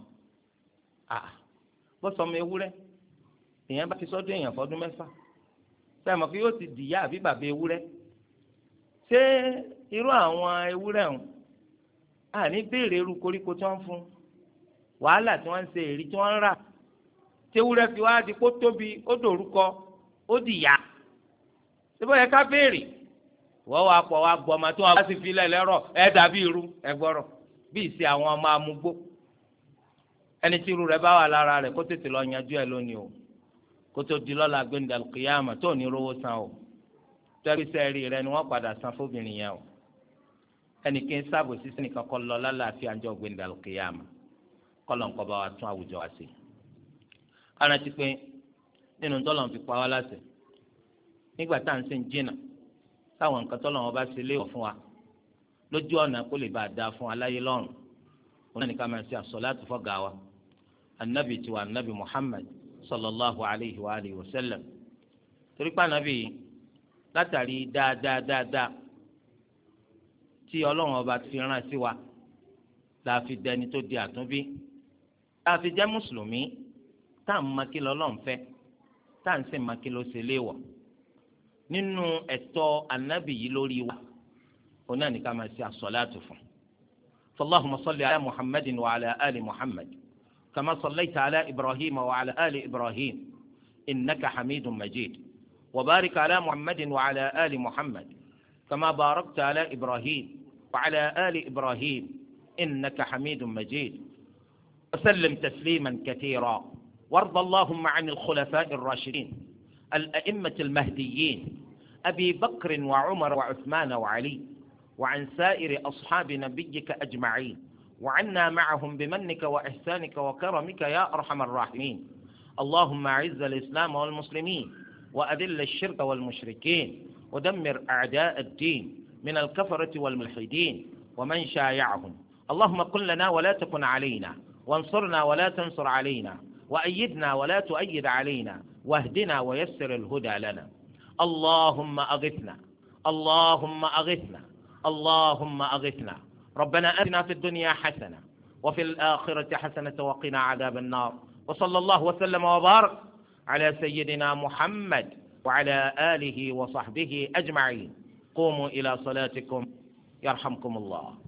bó sọmọ ewúrẹ́ èèyàn bá ti sọ́dún èèyàn fọdún 6 sẹ́yìn mọ̀ kí yóò ti dìyà àbí bàbá ewúrẹ́ ṣé irú àwọn ewúrẹ́ ọ̀hún àní béèrè irú koríko tí wọ́n ń fún wàhálà tí wọ́n ń ṣe èrí tí wọ́n ń rà tí ewúrẹ́ fi wá di kó tóbi ó dòrúkọ ó dìyà síbò yẹ ká béèrè wọ́n wá pọ̀ wá gbọ́ ọmọ tí wọ́n bá sì fi lẹ̀ lẹ́rọ̀ ẹ̀ dàbí irú ẹ̀ gbọ́rọ̀ bí ìṣe àwọn ọmọ amúgbó ẹni tí irú rẹ̀ bá wà lára rẹ̀ kó tètè lọ yanjú ẹ̀ lónìí o kótó di lọ́la gbẹ̀ndà kìyàmà tó ní rówó san o tẹ́lẹ̀ sẹ́ẹ̀rì rẹ ni wọ́n padà san fóbìnrin yẹn o ẹnì kí n sábò sísè nìkan kọ́ lọ lálàáfíà ń jọ gbẹ̀ndà kìyàmà kọ́lọ̀ nǹkan bá wa tún àwùjọ wa sí. ara ti pé nínú tọ́lọ̀ ń fi pa wá láṣẹ nígbà tá à ń sìn jìnnà táwọn nǹkan tọ́lọ̀ wọn bá ṣe léwọ̀ fún wa lójú ọ̀nà kó lè bá a dáa fún aláyé lọ́rùn wọn náà ní ká máa ṣe àsọ̀láàtù fọ́gà wa anabi tiwa anabi Muhammad sallallahu alayhi wa alihi wa sallam torí pé anabi látàrí dáadáa tí ọlọ́run ọba fi rán sí wa la fi dẹni tó di àtúnbí la fi jẹ́ mùsùlùmí tá à ń makí lọ́lọ́run fẹ́ tá à ń sìn makí ló ṣe léèwọ̀ nínú ẹ̀tọ́ anabi yìí lórí wa òun náà ní ká máa ṣe àsọ̀láàtù fún fallahumma salli ala muhammadin wa ala ali muhammad kama sallaita ala ibrahim wa ala ali ibrahim innaka hamidun majid wa barik ala muhammadin wa ala ali muhammad kama barakta ala ibrahim wa ala ali ibrahim إنك حميد مجيد. وسلم تسليما كثيرا. وارض اللهم عن الخلفاء الراشدين الأئمة المهديين أبي بكر وعمر وعثمان وعلي، وعن سائر أصحاب نبيك أجمعين، وعنا معهم بمنك وإحسانك وكرمك يا أرحم الراحمين. اللهم أعز الإسلام والمسلمين، وأذل الشرك والمشركين، ودمر أعداء الدين من الكفرة والملحدين ومن شايعهم. اللهم كن لنا ولا تكن علينا، وانصرنا ولا تنصر علينا، وأيدنا ولا تؤيد علينا، واهدنا ويسر الهدى لنا. اللهم أغثنا، اللهم أغثنا، اللهم أغثنا. ربنا آتنا في الدنيا حسنة وفي الآخرة حسنة وقنا عذاب النار. وصلى الله وسلم وبارك على سيدنا محمد وعلى آله وصحبه أجمعين. قوموا إلى صلاتكم يرحمكم الله.